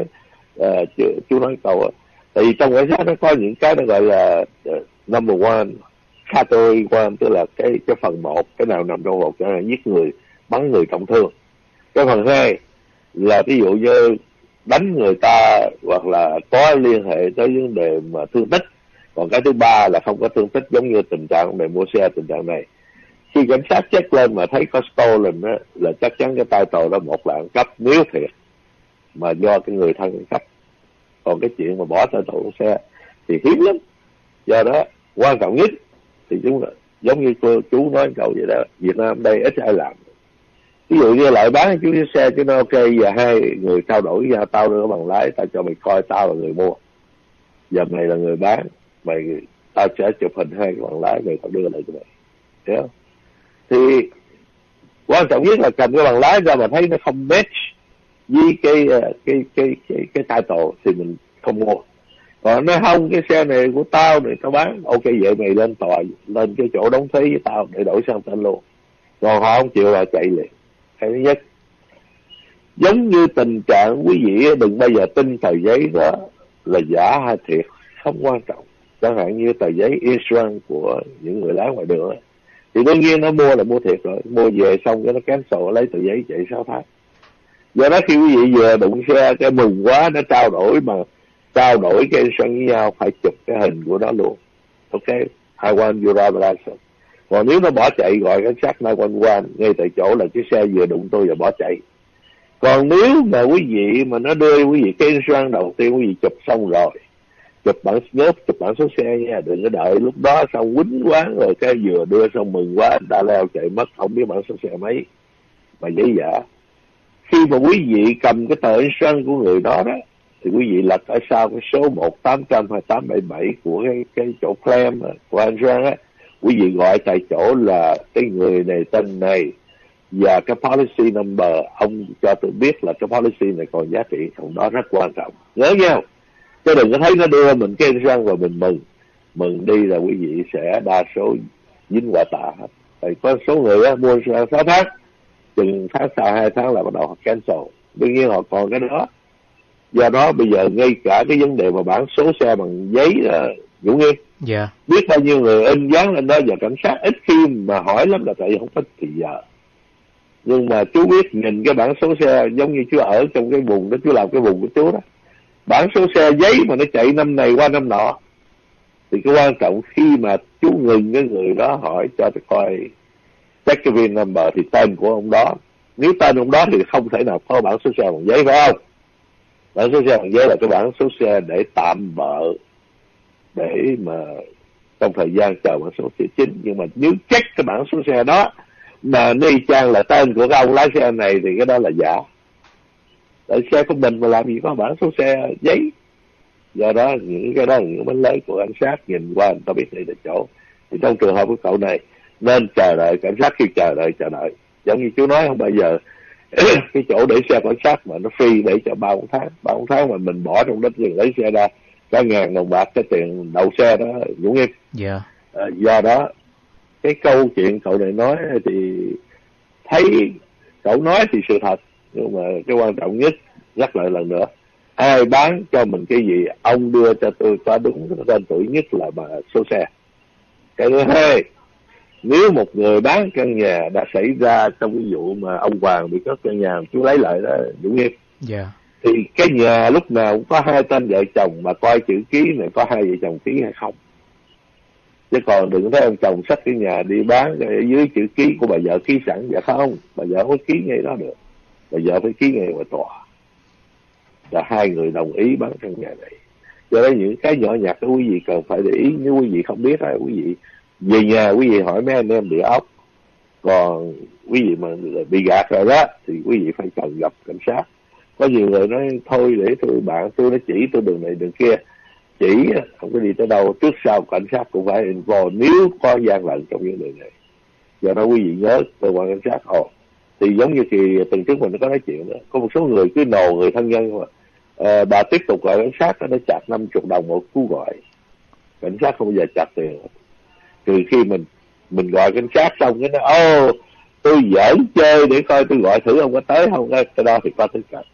chú nói câu á, tại vì trong cảnh sát nó có những cái nó gọi là number one, category one, tức là cái phần một, cái nào nằm trong một, cái là giết người, bắn người trọng thương. Cái phần hai là ví dụ như đánh người ta hoặc là có liên hệ tới vấn đề mà thương tích. Còn cái thứ ba là không có thương tích, giống như tình trạng này mua xe tình trạng này. Khi cảnh sát check lên mà thấy có stolen á, là chắc chắn cái tay tàu đó một là ăn cắp nếu thiệt mà do cái người thân ăn cắp. Còn cái chuyện mà bỏ tay tàu trong xe thì hiếm lắm. Do đó quan trọng nhất thì chúng giống như chú nói cậu vậy đó, Việt Nam đây ít ai làm. Ví dụ như lại bán chú chiếc xe, chứ nó ok giờ hai người trao đổi ra, tao đưa bằng lái, tao cho mày coi tao là người mua, giờ mày là người bán, tao sẽ chụp hình hai cái bằng lái rồi tao đưa lại cho mày, hiểu không? Thì quan trọng nhất là cầm cái bằng lái ra mà thấy nó không match với cái title thì mình không mua. Còn nói không, cái xe này của tao này tao bán, ok vậy mày lên tòa, lên cái chỗ đóng phí với tao để đổi sang tên luôn. Còn họ không chịu là chạy liền. Cái thứ nhất, giống như tình trạng quý vị đừng bao giờ tin tờ giấy đó là giả hay thiệt, không quan trọng. Chẳng hạn như tờ giấy insurance của những người lái ngoài đường thì đương nhiên nó mua là mua thiệt rồi, mua về xong cái nó cancel, lấy tờ giấy chạy 6 tháng. Do đó khi quý vị vừa đụng xe cái mừng quá, nó trao đổi cái insurance với nhau, phải chụp cái hình của nó luôn. Ok, I want your driver license. Còn nếu nó bỏ chạy gọi cảnh sát 911 ngay tại chỗ là chiếc xe vừa đụng tôi và bỏ chạy. Còn nếu mà quý vị mà nó đưa quý vị cái insurance đầu tiên, quý vị chụp xong rồi, chụp bản số xe nha, đừng có đợi lúc đó xong quýnh quán rồi cái vừa đưa xong mừng quá anh ta leo chạy mất, không biết bản số xe mấy mà giấy giả. Khi mà quý vị cầm cái tờ insurance của người đó đó thì quý vị lật ở sau cái số 1800 hay 877 của cái chỗ claim của insurance á, quý vị gọi tại chỗ là cái người này tên này và cái policy number, ông cho tôi biết là cái policy này còn giá trị không, đó rất quan trọng, nhớ nhau. Chứ đừng có thấy nó đưa mình cái insurance và mình mừng đi là quý vị sẽ đa số dính quả tạ hết. Tại có số người á, mua insurance 6 tháng, chừng tháng sau 2 tháng là bắt đầu họ cancel, đương nhiên họ còn cái đó. Do đó bây giờ ngay cả cái vấn đề mà bản số xe bằng giấy Dũng Nghiêm. Dạ. Biết bao nhiêu người in dán lên đó, và cảnh sát ít khi mà hỏi lắm là tại vì không có thì giờ. Nhưng mà chú biết nhìn cái bảng số xe giống như chú ở trong cái vùng đó, chú làm cái vùng của chú đó, bảng số xe giấy mà nó chạy năm này qua năm nọ, thì cái quan trọng khi mà chú ngừng cái người đó hỏi cho tôi coi check cái VIN number thì tên của ông đó, nếu tên ông đó thì không thể nào có bảng số xe bằng giấy, phải không? Bảng số xe bằng giấy là cái bảng số xe để tạm bợ, để mà trong thời gian chờ bảng số xe chính. Nhưng mà nếu check cái bảng số xe đó mà y chang là tên của cái ông lái xe này thì cái đó là giả. Tại xe của mình mà làm gì có bảng số xe giấy. Do đó những cái đó là những bánh lấy của cảnh sát, nhìn qua người ta biết đây là chỗ. Thì trong trường hợp của cậu này nên chờ đợi cảnh sát, khi chờ đợi giống như chú nói không bao giờ cái chỗ để xe cảnh sát mà nó free để cho 3 tháng mà mình bỏ trong đó tiền lấy xe ra cả ngàn đồng bạc cái tiền đậu xe đó, Dũng Nghiêm. Dạ. Do đó cái câu chuyện cậu này nói thì thấy cậu nói thì sự thật, nhưng mà cái quan trọng nhất nhắc lại lần nữa, ai bán cho mình cái gì ông đưa cho tôi có đúng tên tuổi nhất là mà số xe. Cái thứ hai, nếu một người bán căn nhà đã xảy ra trong cái vụ mà ông Hoàng bị cướp căn nhà chú lấy lại đó, Dũng Nghiêm. Dạ. Thì cái nhà lúc nào cũng có 2 tên vợ chồng, mà coi chữ ký này có 2 vợ chồng ký hay không. Chứ còn đừng thấy ông chồng xách cái nhà đi bán ở dưới chữ ký của bà vợ ký sẵn. Dạ không, bà vợ không có ký ngay đó được, bà vợ phải ký ngay ngoài tòa là 2 người đồng ý bán căn nhà này. Cho nên những cái nhỏ nhặt đó quý vị cần phải để ý. Nếu quý vị không biết là quý vị về nhà quý vị hỏi mấy anh em địa ốc. Còn quý vị mà bị gạt rồi đó thì quý vị phải cần gặp cảnh sát. Có nhiều người nói thôi để bạn tôi nó chỉ tôi đường này đường kia, chỉ không có đi tới đâu, trước sau cảnh sát cũng phải involve nếu có gian lận trong vấn đề này. Do đó quý vị nhớ cơ quan cảnh sát thì giống như kỳ tuần trước mình có nói chuyện đó, có một số người cứ nồ người thân nhân mà bà tiếp tục gọi cảnh sát nó chặt 50 đồng một cú gọi. Cảnh sát không bao giờ chặt tiền, trừ khi mình gọi cảnh sát xong cái nó tôi giỡn chơi để coi tôi gọi thử ông có tới không, cái đó thì có tư cách.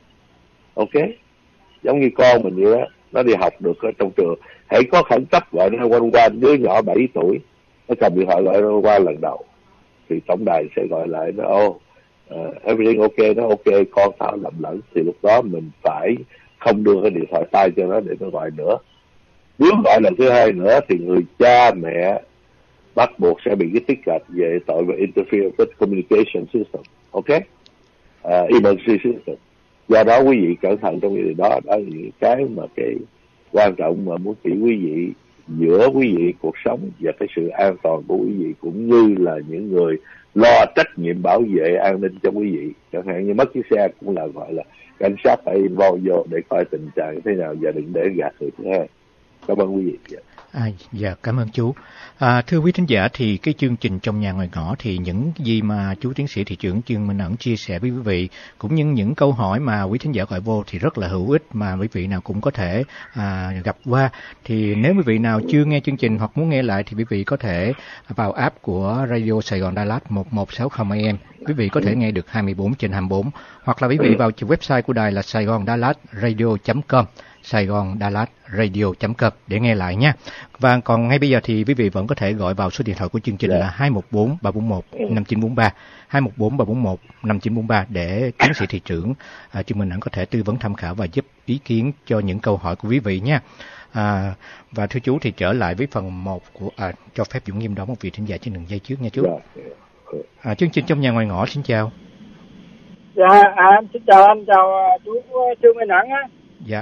Ok, giống như con mình vậy đó, nó đi học được ở trong trường, hãy có khẩn cấp gọi nó qua đứa nhỏ 7 tuổi nó cầm điện thoại gọi nó qua lần đầu thì tổng đài sẽ gọi lại nó everything ok, nó ok con tao lầm lẫn, thì lúc đó mình phải không đưa cái điện thoại tay cho nó để nó gọi nữa. Nếu gọi lần thứ 2 nữa thì người cha mẹ bắt buộc sẽ bị cái tiết gạch về tội về interfere with communication system, ok, emergency system. Do đó quý vị cẩn thận trong việc đó. Đó là những cái mà cái quan trọng mà muốn chỉ quý vị giữa quý vị cuộc sống và cái sự an toàn của quý vị, cũng như là những người lo trách nhiệm bảo vệ an ninh cho quý vị. Chẳng hạn như mất chiếc xe cũng là gọi là cảnh sát phải involve vô để coi tình trạng thế nào và đừng để gạt người thứ hai. Cảm ơn quý vị. Dạ, cảm ơn chú. Thưa quý thính giả, thì cái chương trình Trong Nhà Ngoài Ngõ thì những gì mà chú tiến sĩ thị trưởng Trương Minh Ẩn chia sẻ với quý vị, cũng như những câu hỏi mà quý thính giả gọi vô thì rất là hữu ích, mà quý vị nào cũng có thể gặp qua. Thì nếu quý vị nào chưa nghe chương trình hoặc muốn nghe lại thì quý vị có thể vào app của Radio Sài Gòn Đà Lạt 1160 AM. Quý vị có thể nghe được 24/24, hoặc là quý vị vào website của đài là saigondalat.radio.com, saigondalat.radio.com để nghe lại nha. Và còn ngay bây giờ thì quý vị vẫn có thể gọi vào số điện thoại của chương trình là 214 341 5943, 214 341 5943 để tiến sĩ thị trưởng Trương Minh Ẩn có thể tư vấn tham khảo và giúp ý kiến cho những câu hỏi của quý vị nha. Và thưa chú, thì trở lại với phần 1 của cho phép Dũng Nghiêm đón một vị thính giả trên đường dây trước nha chú. Chương trình Trong Nhà Ngoài Ngõ xin chào. Dạ, em xin chào anh, chào chú Trương Minh Ẩn á. Dạ.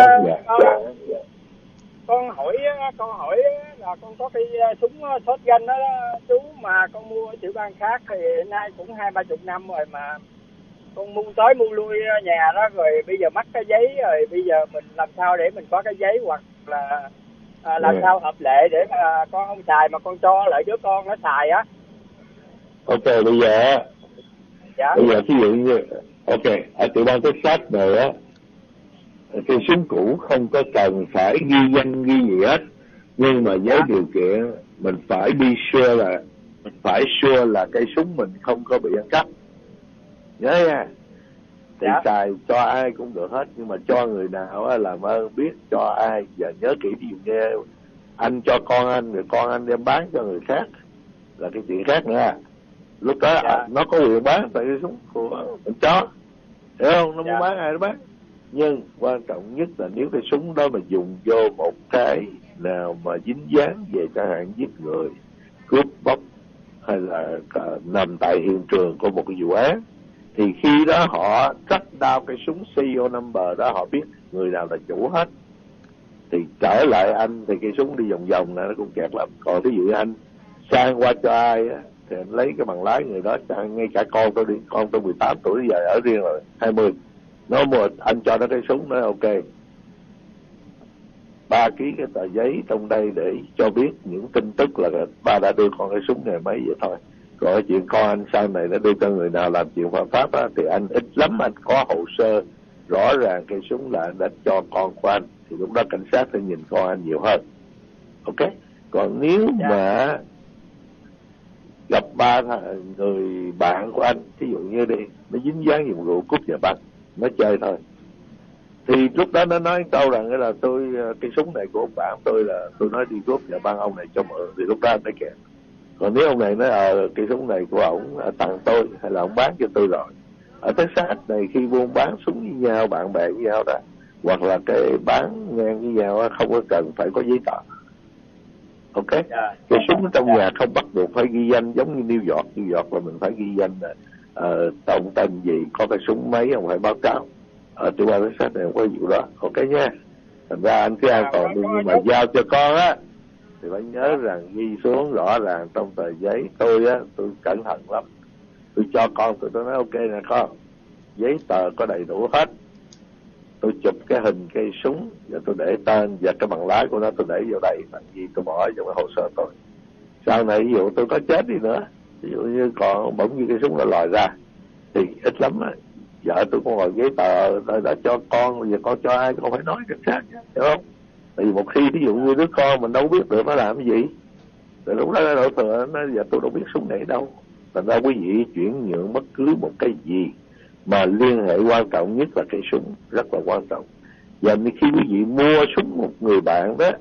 Con hỏi là con có cái súng shotgun đó chú, mà con mua ở tiểu bang khác thì nay cũng 20-30 năm rồi, mà con mua lui nhà đó rồi bây giờ mất cái giấy rồi, bây giờ mình làm sao để mình có cái giấy, hoặc là làm sao hợp lệ để mà con không xài mà con cho lại đứa con nó xài á. Ok, bây giờ ví dụ như ở tiểu bang Texas này á, cái súng cũ không có cần phải ghi danh ghi gì hết, nhưng mà với điều kiện mình phải sure là cái súng mình không có bị ăn cắp, nhớ nha. Thì xài cho ai cũng được hết, nhưng mà cho người nào là ơn biết cho ai. Giờ nhớ kỹ điều nghe anh cho con anh rồi con anh đem bán cho người khác là cái chuyện khác nữa. Lúc đó nó có quyền bán tại cái súng của con chó, hiểu không? Nó muốn bán ai nó bán. Nhưng quan trọng nhất là nếu cái súng đó mà dùng vô một cái nào mà dính dáng về chẳng hạn giết người, cướp bóc hay là nằm tại hiện trường của một cái vụ án, thì khi đó họ track down cái súng serial number đó, họ biết người nào là chủ hết. Thì trở lại anh thì cái súng đi vòng vòng này nó cũng kẹt lắm. Còn ví dụ anh sang qua cho ai á, thì anh lấy cái bằng lái người đó, ngay cả con tôi đi, con tôi 18 tuổi giờ ở riêng rồi 20, nó mua anh cho nó cái súng, nói ok 3 ký cái tờ giấy trong đây để cho biết những tin tức là ba đã đưa con cái súng này mấy vậy thôi. Còn chuyện con anh sau này nó đưa cho người nào làm chuyện phạm pháp á, thì anh ít lắm anh có hồ sơ rõ ràng cái súng là anh đã cho con của anh, thì lúc đó cảnh sát sẽ nhìn con anh nhiều hơn. Ok. Còn nếu mà gặp 3 người bạn của anh, ví dụ như đi, nó dính dáng dụng cụ cướp và bắt, nó chơi thôi, thì lúc đó nó nói câu rằng là tôi cái súng này của ông bạn tôi là tôi nói đi cướp và băng ông này cho mượn, thì lúc đó anh phải kẹt. Còn nếu ông này nói cái súng này của ông tặng tôi hay là ông bán cho tôi rồi, ở Texas này khi buôn bán súng với nhau, bạn bè với nhau đó, hoặc là cái bán ngang với nhau không có cần phải có giấy tờ. Ok. Cái súng trong nhà không bắt buộc phải ghi danh, giống như New York là mình phải ghi danh là tổng tên gì, có cái súng mấy ông phải báo cáo. Ở chỗ quan sát này không có vụ đó. Ok nha. Thành ra anh cứ an toàn đi, nhưng mà giao cho con á thì phải nhớ rằng ghi xuống rõ ràng trong tờ giấy. Tôi cẩn thận lắm, tôi cho con tôi nói ok nè con, giấy tờ có đầy đủ hết, tôi chụp cái hình cây súng và tôi để tên và cái bằng lái của nó tôi để vào đây, làm gì tôi bỏ trong cái hồ sơ tôi. Sau này ví dụ tôi có chết đi nữa, ví dụ như còn bỗng như cái súng nó lòi ra thì ít lắm á, vợ tôi có ngồi giấy tờ tôi đã cho con, bây giờ con cho ai con phải nói cảnh sát, hiểu không? Tại vì một khi ví dụ như đứa con mình đâu biết được nó làm cái gì, rồi lúc đó nó đổ thừa nó giờ tôi đâu biết súng này đâu. Thành ra quý vị chuyển nhượng bất cứ một cái gì mà liên hệ quan trọng nhất là cây súng rất là quan trọng. Và khi quý vị mua súng một người bạn đó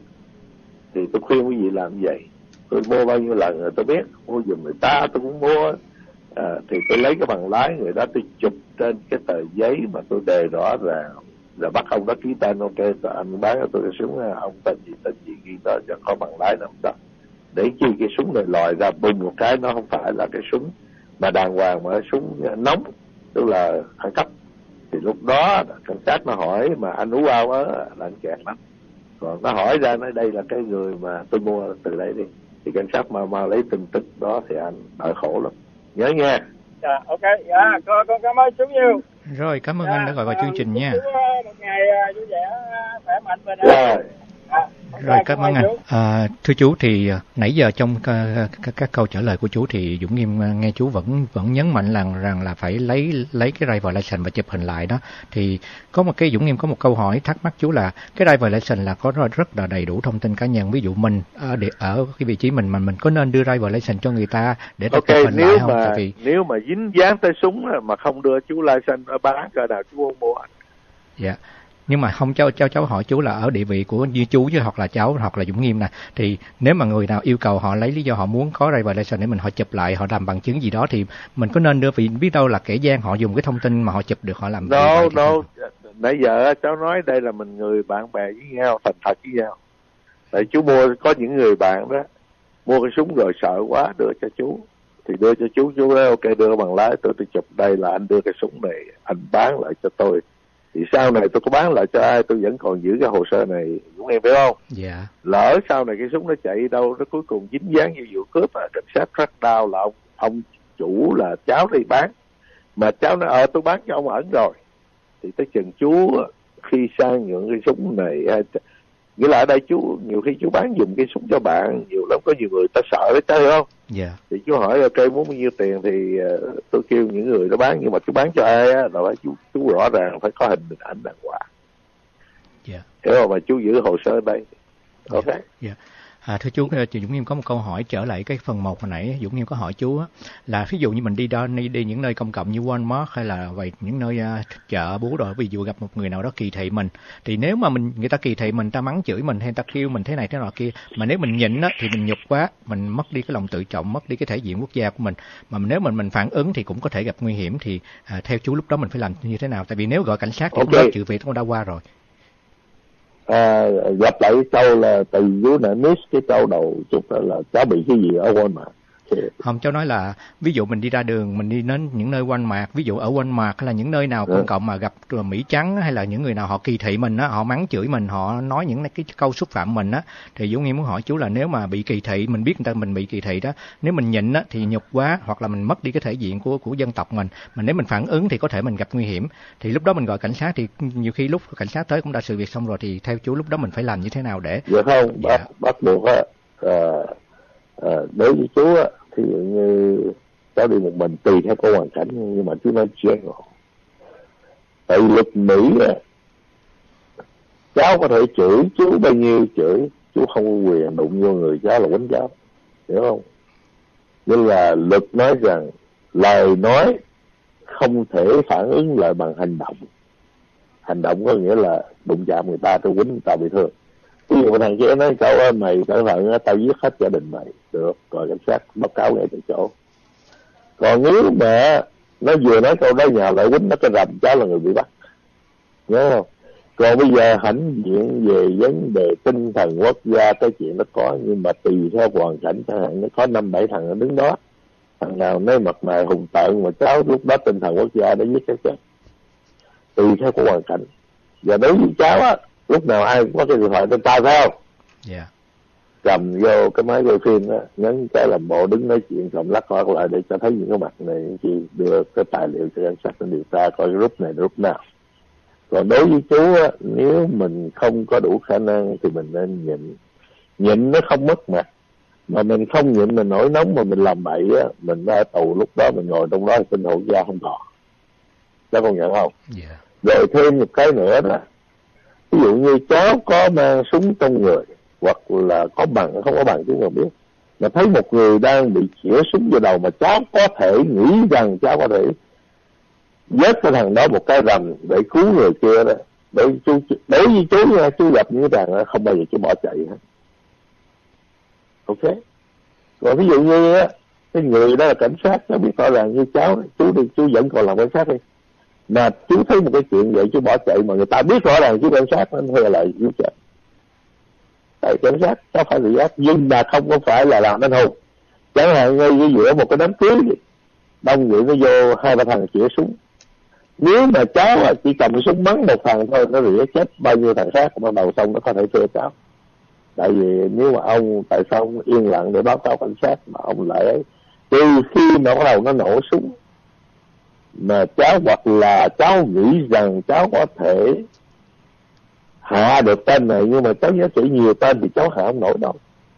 thì tôi khuyên quý vị làm vậy. Tôi mua bao nhiêu lần rồi tôi biết, mua giùm người ta tôi cũng mua. Thì tôi lấy cái bằng lái người đó, tôi chụp trên cái tờ giấy mà tôi đề rõ ràng, rồi bắt ông đó ký tên ok, rồi anh bán cho tôi cái súng, ông tên gì ghi đó cho có bằng lái nằm đó. Để chi cái súng này lòi ra bùng một cái, nó không phải là cái súng mà đàng hoàng mà súng nóng, tức là khẩn cấp, thì lúc đó cảnh sát nó hỏi mà anh ú ao á là anh kẹt lắm. Còn nó hỏi ra nói đây là cái người mà tôi mua từ đây đi, thì cảnh sát mà lấy tin tức đó thì anh đợi khổ lắm, nhớ nha. Dạ ok, dạ con cảm ơn chú nhiều. Rồi cảm ơn anh đã gọi vào chương trình nha. Một ngày vui vẻ khỏe mạnh bên đây. Rồi cảm ơn anh. Thưa chú thì nãy giờ trong các câu trả lời của chú thì Dũng Nghiêm nghe chú vẫn nhấn mạnh rằng là phải lấy cái driver license và chụp hình lại đó. Thì có một cái Dũng Nghiêm có một câu hỏi thắc mắc chú là cái driver license là có rất là đầy đủ thông tin cá nhân. Ví dụ mình ở cái vị trí mình mà mình có nên đưa driver license cho người ta để chụp hình lại không? Nếu mà dính dáng tới súng mà không đưa chú license bán cỡ nào chú không mua. Dạ. Nhưng mà không cháu hỏi chú là ở địa vị của như chú chứ hoặc là cháu hoặc là Dũng Nghiêm nè, thì nếu mà người nào yêu cầu họ lấy lý do họ muốn có driver license để mình họ chụp lại, họ làm bằng chứng gì đó thì mình có nên đưa, vì biết đâu là kẻ gian họ dùng cái thông tin mà họ chụp được họ làm đâu. Nãy giờ cháu nói đây là mình người bạn bè với nhau, thành thật với nhau. Tại chú mua, có những người bạn đó mua cái súng rồi sợ quá đưa cho chú, thì đưa cho chú nói ok đưa bằng lái tôi chụp đây là anh đưa cái súng này anh bán lại cho tôi, thì sau này tôi có bán lại cho ai tôi vẫn còn giữ cái hồ sơ này, Dũng em biết không? Dạ. Lỡ sau này cái súng nó chạy đâu, nó cuối cùng dính dáng như vụ cướp, cảnh sát track down là ông chủ là cháu đi bán, mà cháu nói tôi bán cho ông ẩn rồi, thì tới chừng chú khi sang nhượng cái súng này, nghĩa là ở đây chú nhiều khi chú bán dùng cái súng cho bạn nhiều lắm, có nhiều người ta sợ đấy, thấy không? Dạ. Thì chú hỏi ok muốn bao nhiêu tiền thì tôi kêu những người đó bán, nhưng mà chú bán cho ai á là phải chú rõ ràng phải có hình ảnh đàng hoàng. Dạ. Hiểu không? Mà chú giữ hồ sơ ở đây. Ok. Dạ. Thưa chú, Dũng Nghiêm có một câu hỏi trở lại cái phần 1 hồi nãy Dũng Nghiêm có hỏi chú á, là ví dụ như mình đi những nơi công cộng như Walmart hay là vậy những nơi chợ búa rồi, ví dụ gặp một người nào đó kỳ thị mình, thì nếu mà người ta kỳ thị mình, ta mắng chửi mình hay người ta kêu mình thế này thế nọ kia, mà nếu mình nhịn á thì mình nhục quá, mình mất đi cái lòng tự trọng, mất đi cái thể diện quốc gia của mình, mà nếu mình phản ứng thì cũng có thể gặp nguy hiểm, thì theo chú lúc đó mình phải làm như thế nào? Tại vì nếu gọi cảnh sát thì sự việc cũng đã qua rồi. Gặp lại cái câu là từ dưới nãy miss cái câu đầu chút là cháu bị cái gì ở Walmart. Không, cháu nói là ví dụ mình đi ra đường, mình đi đến những nơi Walmart, ví dụ ở Walmart hay là những nơi nào công cộng mà gặp Mỹ trắng hay là những người nào họ kỳ thị mình á, họ mắng chửi mình, họ nói những cái câu xúc phạm mình á, thì Dũng Nghiêm muốn hỏi chú là nếu mà bị kỳ thị, mình biết mình bị kỳ thị đó, nếu mình nhịn á thì nhục quá, hoặc là mình mất đi cái thể diện của dân tộc mình, mà nếu mình phản ứng thì có thể mình gặp nguy hiểm, thì lúc đó mình gọi cảnh sát, thì nhiều khi lúc cảnh sát tới cũng đã sự việc xong rồi, thì theo chú lúc đó mình phải làm như thế nào để? Dạ không, bắt buộc á, đối với chú á, thì như cháu đi một mình tùy theo cái hoàn cảnh, nhưng mà chú nói chuyện rồi. Tại luật Mỹ á, cháu có thể chửi chú bao nhiêu chửi, chú không có quyền đụng vô người cháu là quánh cháu, hiểu không? Nhưng là luật nói rằng lời nói không thể phản ứng lại bằng hành động. Hành động có nghĩa là đụng chạm người ta, tôi quýnh người ta bị thương. Ví dụ thằng kia nói câu mày cẩn thận, tao giết hết gia đình mày, được, rồi cảnh sát báo cáo ngay từ chỗ. Còn nếu mà nó vừa nói câu đó nhà lại quýnh nó cái rầm, cháu là người bị bắt, nhớ không? Còn bây giờ hãnh diện về vấn đề tinh thần quốc gia, cái chuyện nó có, nhưng mà tùy theo hoàn cảnh, chẳng hạn nó có 5-7 thằng ở đứng đó, thằng nào nói mặt mày hùng tợn mà cháu lúc đó tinh thần quốc gia đã giết cái chết, tùy theo cái hoàn cảnh. Và đối với cháu á, lúc nào ai cũng có cái điện thoại trên tay phải không? Yeah. Cầm vô cái máy quay phim á, nhấn cái làm bộ đứng nói chuyện, cầm lắc qua lại để cho thấy những cái mặt này, chỉ đưa cái tài liệu cho cảnh sát điều tra coi cái group này group nào. Còn đối với chú á, nếu mình không có đủ khả năng thì mình nên nhịn. Nhịn nó không mất mặt, mà mình không nhịn, mình nổi nóng mà mình làm bậy á, mình ra tù, lúc đó mình ngồi trong đó tinh thần quốc gia không còn. Cháu công nhận không? Yeah. Rồi thêm một cái nữa đó, ví dụ như cháu có mang súng trong người, hoặc là có bằng không có bằng chú không biết, mà thấy một người đang bị chĩa súng vào đầu, mà cháu có thể nghĩ rằng cháu có thể giết cái thằng đó một cái rầm để cứu người kia đó. Đối với chú nha, chú gặp những thằng đó không bao giờ chú bỏ chạy hết. Ok. Còn ví dụ như á, cái người đó là cảnh sát, cháu biết rõ ràng như cháu, chú vẫn còn làm cảnh sát đi, mà chú thấy một cái chuyện vậy chú bỏ chạy, mà người ta biết rõ ràng chú cảnh sát, nó thuê lại chú chạy. Tại cảnh sát cháu phải tự giác, nhưng mà không có phải là làm anh hùng. Chẳng hạn ngay giữa một cái đám cưới đông người nó vô 2-3 thằng chĩa súng, nếu mà cháu chỉ cầm cái súng bắn một thằng thôi, nó rỉa chết bao nhiêu thằng khác, bắt đầu xong nó có thể thuê cháu. Tại vì nếu mà tại sao ông yên lặng để báo cáo cảnh sát mà ông lại từ khi mà bắt đầu nó nổ súng, mà cháu hoặc là cháu nghĩ rằng cháu có thể hạ được tên này, nhưng mà cháu nhớ chỉ nhiều tên thì cháu hạ không nổi đâu.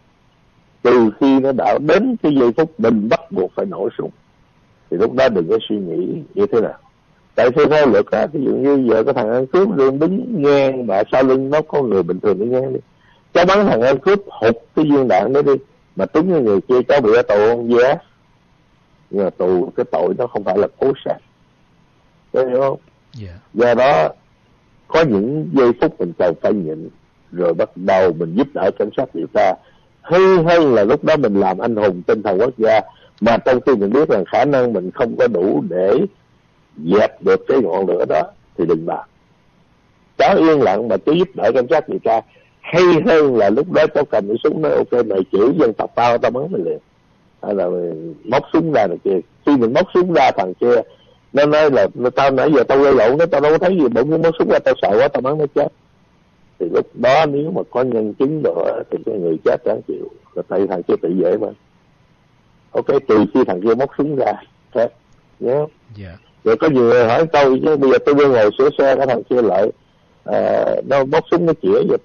Từ khi nó đã đến cái giây phút mình bắt buộc phải nổ súng, thì lúc đó đừng có suy nghĩ như thế nào. Tại theo luật á, ví dụ như giờ có thằng ăn cướp luôn đứng ngang, mà sau lưng nó có người bình thường đứng ngang đi, cháu bắn thằng ăn cướp hụt cái viên đạn đó đi, mà trúng cái người kia, cháu bị ở tù không? Yes. Nhưng mà tù cái tội nó không phải là cố sát, có hiểu không? Yeah. Do đó có những giây phút mình cần phải nhịn, rồi bắt đầu mình giúp đỡ cảnh sát điều tra, hơn là lúc đó mình làm anh hùng tinh thần quốc gia, mà trong khi mình biết rằng khả năng mình không có đủ để dẹp được cái ngọn lửa đó thì đừng làm. Cháu yên lặng mà cháu giúp đỡ cảnh sát điều tra, hay hơn là lúc đó cháu cầm cái súng nói ok mày chửi dân tộc tao bắn mày liền, hay là mày móc súng ra này kia. Khi mình móc súng ra thằng kia nó nói là tao nãy giờ tao gây lộn đó, tao đâu có thấy gì, bỗng nhiên móc súng ra tao sợ quá tao bắn nó chết, thì lúc đó nếu mà có nhân chứng nữa thì cái người chết đáng chịu, là tại thằng kia tự vệ mà. Ok, trừ khi thằng kia móc súng ra thế nhớ. Yeah. Rồi có nhiều người hỏi tôi chứ bây giờ tôi đi ngồi sửa xe, cái thằng kia lại nó móc súng nó chĩa vào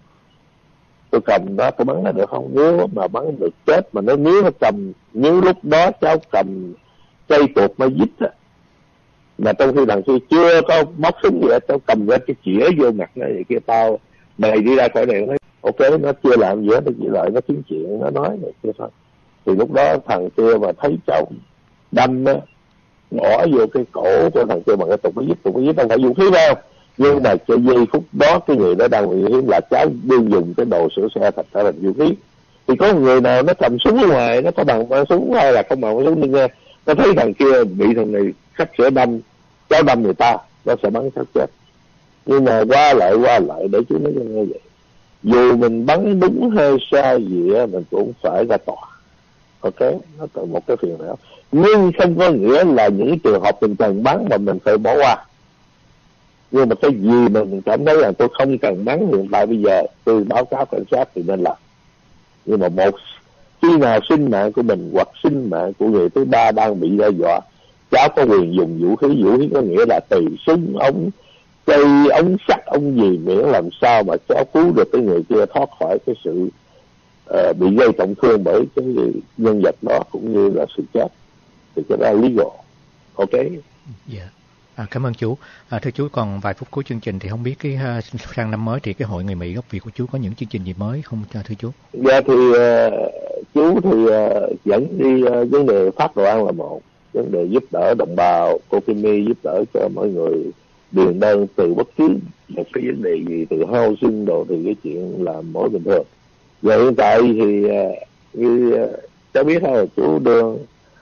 tôi cầm đó tôi bắn nó được không? Nếu mà bắn được chết, mà nếu lúc đó cháu cầm cây tuột nó dít á, mà trong khi thằng kia chưa có móc súng gì hết, cháu cầm ra cái chĩa vô mặt nó vậy kia, mày đi ra khỏi này, Ok, nó chưa làm gì hết, nó chỉ lại nó kiếm chuyện, nó nói này kia thôi. Thì lúc đó thằng kia mà thấy chồng đâm á, ngõ vô cái cổ của thằng kia bằng cái tục cái giết không phải vũ khí đâu, nhưng mà cho giây phút đó cái người đó đang nguy hiểm là cháu đi dùng cái đồ sửa xe thật ra là vũ khí. Thì có người nào nó cầm súng ở ngoài, nó có bằng súng hay là không bằng súng, nhưng nghe nó thấy thằng kia bị thằng này khách sửa đâm, cháu đâm người ta, nó sẽ bắn cháu chết. Nhưng mà qua lại để chú nói cho nghe vậy, dù mình bắn đúng hay sai gì á, mình cũng phải ra tòa. Ok, nó còn một cái phiền não, nhưng không có nghĩa là những trường hợp mình cần bắn mà mình phải bỏ qua. Nhưng mà cái gì mà mình cảm thấy là tôi không cần bắn hiện tại bây giờ, tôi báo cáo cảnh sát thì nên làm. Nhưng mà một khi nào sinh mạng của mình hoặc sinh mạng của người thứ ba đang bị đe dọa, cháu có quyền dùng vũ khí. Vũ khí có nghĩa là từ súng, ống cây, ống sắt, ống gì, miễn làm sao mà cháu cứu được cái người kia thoát khỏi cái sự bị gây tổn thương bởi cái nhân vật đó cũng như là sự chết, thì cái đó là legal. Ok. Dạ. Cảm ơn chú. Thưa chú, còn vài phút cuối chương trình thì không biết cái sang năm mới thì cái hội người Mỹ gốc Việt của chú có những chương trình gì mới không thưa chú? Dạ thì chú thì dẫn đi vấn đề phát đồ ăn là một, vấn đề giúp đỡ đồng bào Kokimi, giúp đỡ cho mọi người điền đơn từ bất cứ một cái vấn đề gì, từ housing đồ, thì cái chuyện làm mỗi bình thường. Và hiện tại thì như cháu biết thôi, chú đương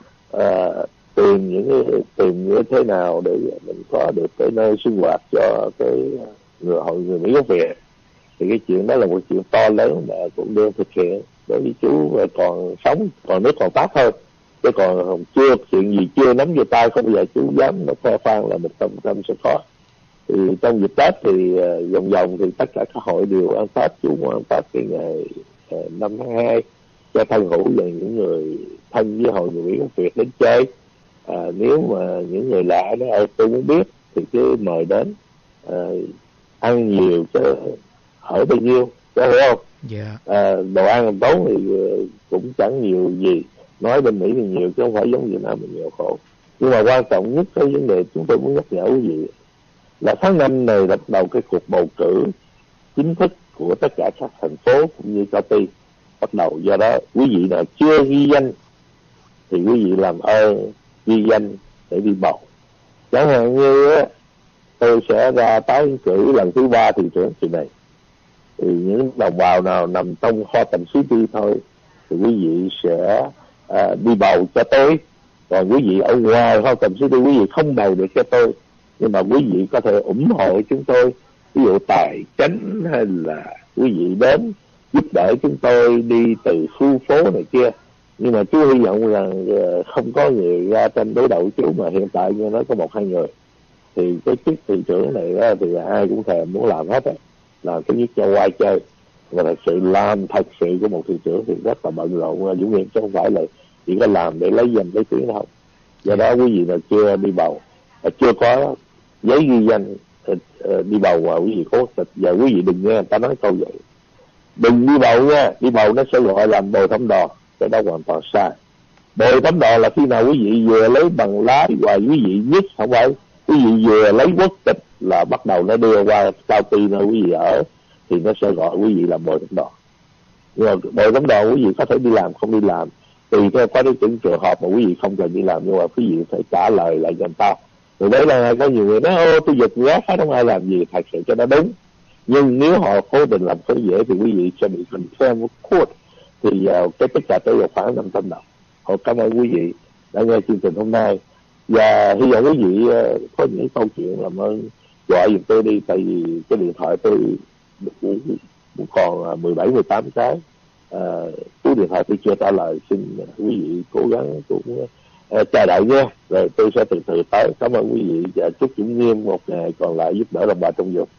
tìm như thế nào để mình có được cái nơi sinh hoạt cho cái hội người Mỹ gốc Việt. Thì cái chuyện đó là một chuyện to lớn mà cũng đương thực hiện. Bởi vì chú còn sống, còn nước còn tát thôi, chứ còn chưa chuyện gì chưa nắm vô tay, không bao giờ chú dám nó khoe khoang là 100% sẽ có. Thì trong dịp Tết thì vòng thì tất cả các hội đều ăn Tết, chú cũng ăn Tết cái ngày 5 tháng 2 cho thân hữu và những người thân với hội người Mỹ gốc Việt đến chơi. Nếu mà những người lạ nói tôi muốn biết thì cứ mời đến, ăn nhiều chứ ở bao nhiêu, có hiểu không? Yeah. Đồ ăn tốn thì cũng chẳng nhiều gì, nói bên Mỹ thì nhiều chứ không phải giống Việt Nam mình nghèo khổ. Nhưng mà quan trọng nhất cái vấn đề chúng tôi muốn nhắc nhở quý vị là tháng 5 này bắt đầu cái cuộc bầu cử chính thức của tất cả các thành phố cũng như county bắt đầu. Do đó quý vị nào chưa ghi danh thì quý vị làm ơn ghi danh để đi bầu. Chẳng hạn như tôi sẽ ra tái ứng cử lần thứ 3 thị trưởng kỳ này, thì những đồng bào nào nằm trong Gotham City thôi thì quý vị sẽ đi bầu cho tôi. Còn quý vị ở ngoài Gotham City quý vị không bầu được cho tôi, nhưng mà quý vị có thể ủng hộ chúng tôi, ví dụ tài chính hay là quý vị đến giúp đỡ chúng tôi đi từ khu phố này kia. Nhưng mà chú hy vọng rằng không có người ra tranh đối đầu chú, mà hiện tại như nói có 1-2 người. Thì cái chức thị trưởng này đó, thì ai cũng thèm muốn làm hết á, làm cái nhất cho quay chơi. Và thật sự làm thật sự của một thị trưởng thì rất là bận rộn và dũng nghiệm, chứ không phải là chỉ có làm để lấy danh lấy tiếng đâu. Do đó quý vị là chưa đi bầu, chưa có giấy ghi danh đi bầu mà quý vị có tịch, và quý vị đừng nghe người ta nói câu vậy, đừng đi bầu nha. Đi bầu nó sẽ gọi làm bồi thẩm đò, cái đó hoàn toàn sai. Bồi thẩm đò là khi nào quý vị vừa lấy bằng lái và quý vị nhất, không phải quý vị vừa lấy quốc tịch là bắt đầu nó đưa qua cao ty nơi quý vị ở, thì nó sẽ gọi quý vị làm bồi thẩm đò. Nhưng mà bồi thẩm đò quý vị có thể đi làm không đi làm, tùy theo có những trường hợp mà quý vị không cần đi làm, nhưng mà quý vị phải trả lời lại cho người ta. Rồi đấy là có nhiều người nói tôi giật gác hết, không ai làm gì, thật sự cho nó đúng. Nhưng nếu họ cố tình làm khó dễ thì quý vị sẽ bị confirm court, thì cái tất cả tới khoảng 500 đồng. Họ cảm ơn quý vị đã nghe chương trình hôm nay, và hy vọng quý vị có những câu chuyện làm ơn gọi giùm tôi đi, tại vì cái điện thoại tôi cũng còn 17-18 cái. Số điện thoại tôi chưa trả lời, xin quý vị cố gắng cũng chờ đợi nha, rồi tôi sẽ từ từ tới. Cảm ơn quý vị và chúc Dũng Nghiêm một ngày còn lại giúp đỡ đồng bào trong vùng.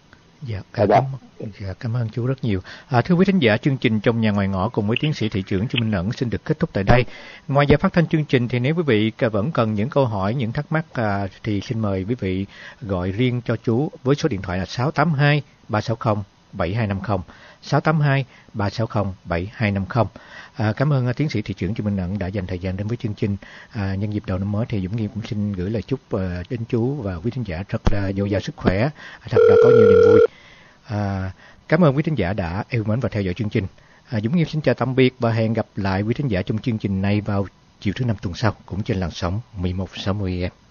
Cảm ơn chú rất nhiều. Thưa quý thính giả, chương trình Trong Nhà Ngoài Ngõ cùng với tiến sĩ thị trưởng Chu Minh Ẩn xin được kết thúc tại đây. Ngoài giờ phát thanh chương trình thì nếu quý vị vẫn cần những câu hỏi, những thắc mắc thì xin mời quý vị gọi riêng cho chú với số điện thoại là 682 360 7250, 682 360 7250. Cảm ơn tiến sĩ thị trưởng Chu Minh Ẩn đã dành thời gian đến với chương trình. Nhân dịp đầu năm mới thì Dũng Nghiêm cũng xin gửi lời chúc đến chú và quý thính giả rất là dồi dào sức khỏe, thật là có nhiều niềm vui. Cảm ơn quý thính giả đã yêu mến và theo dõi chương trình. Dũng Nghiêm xin chào tạm biệt và hẹn gặp lại quý thính giả trong chương trình này vào chiều thứ Năm tuần sau cũng trên làn sóng 1160 AM.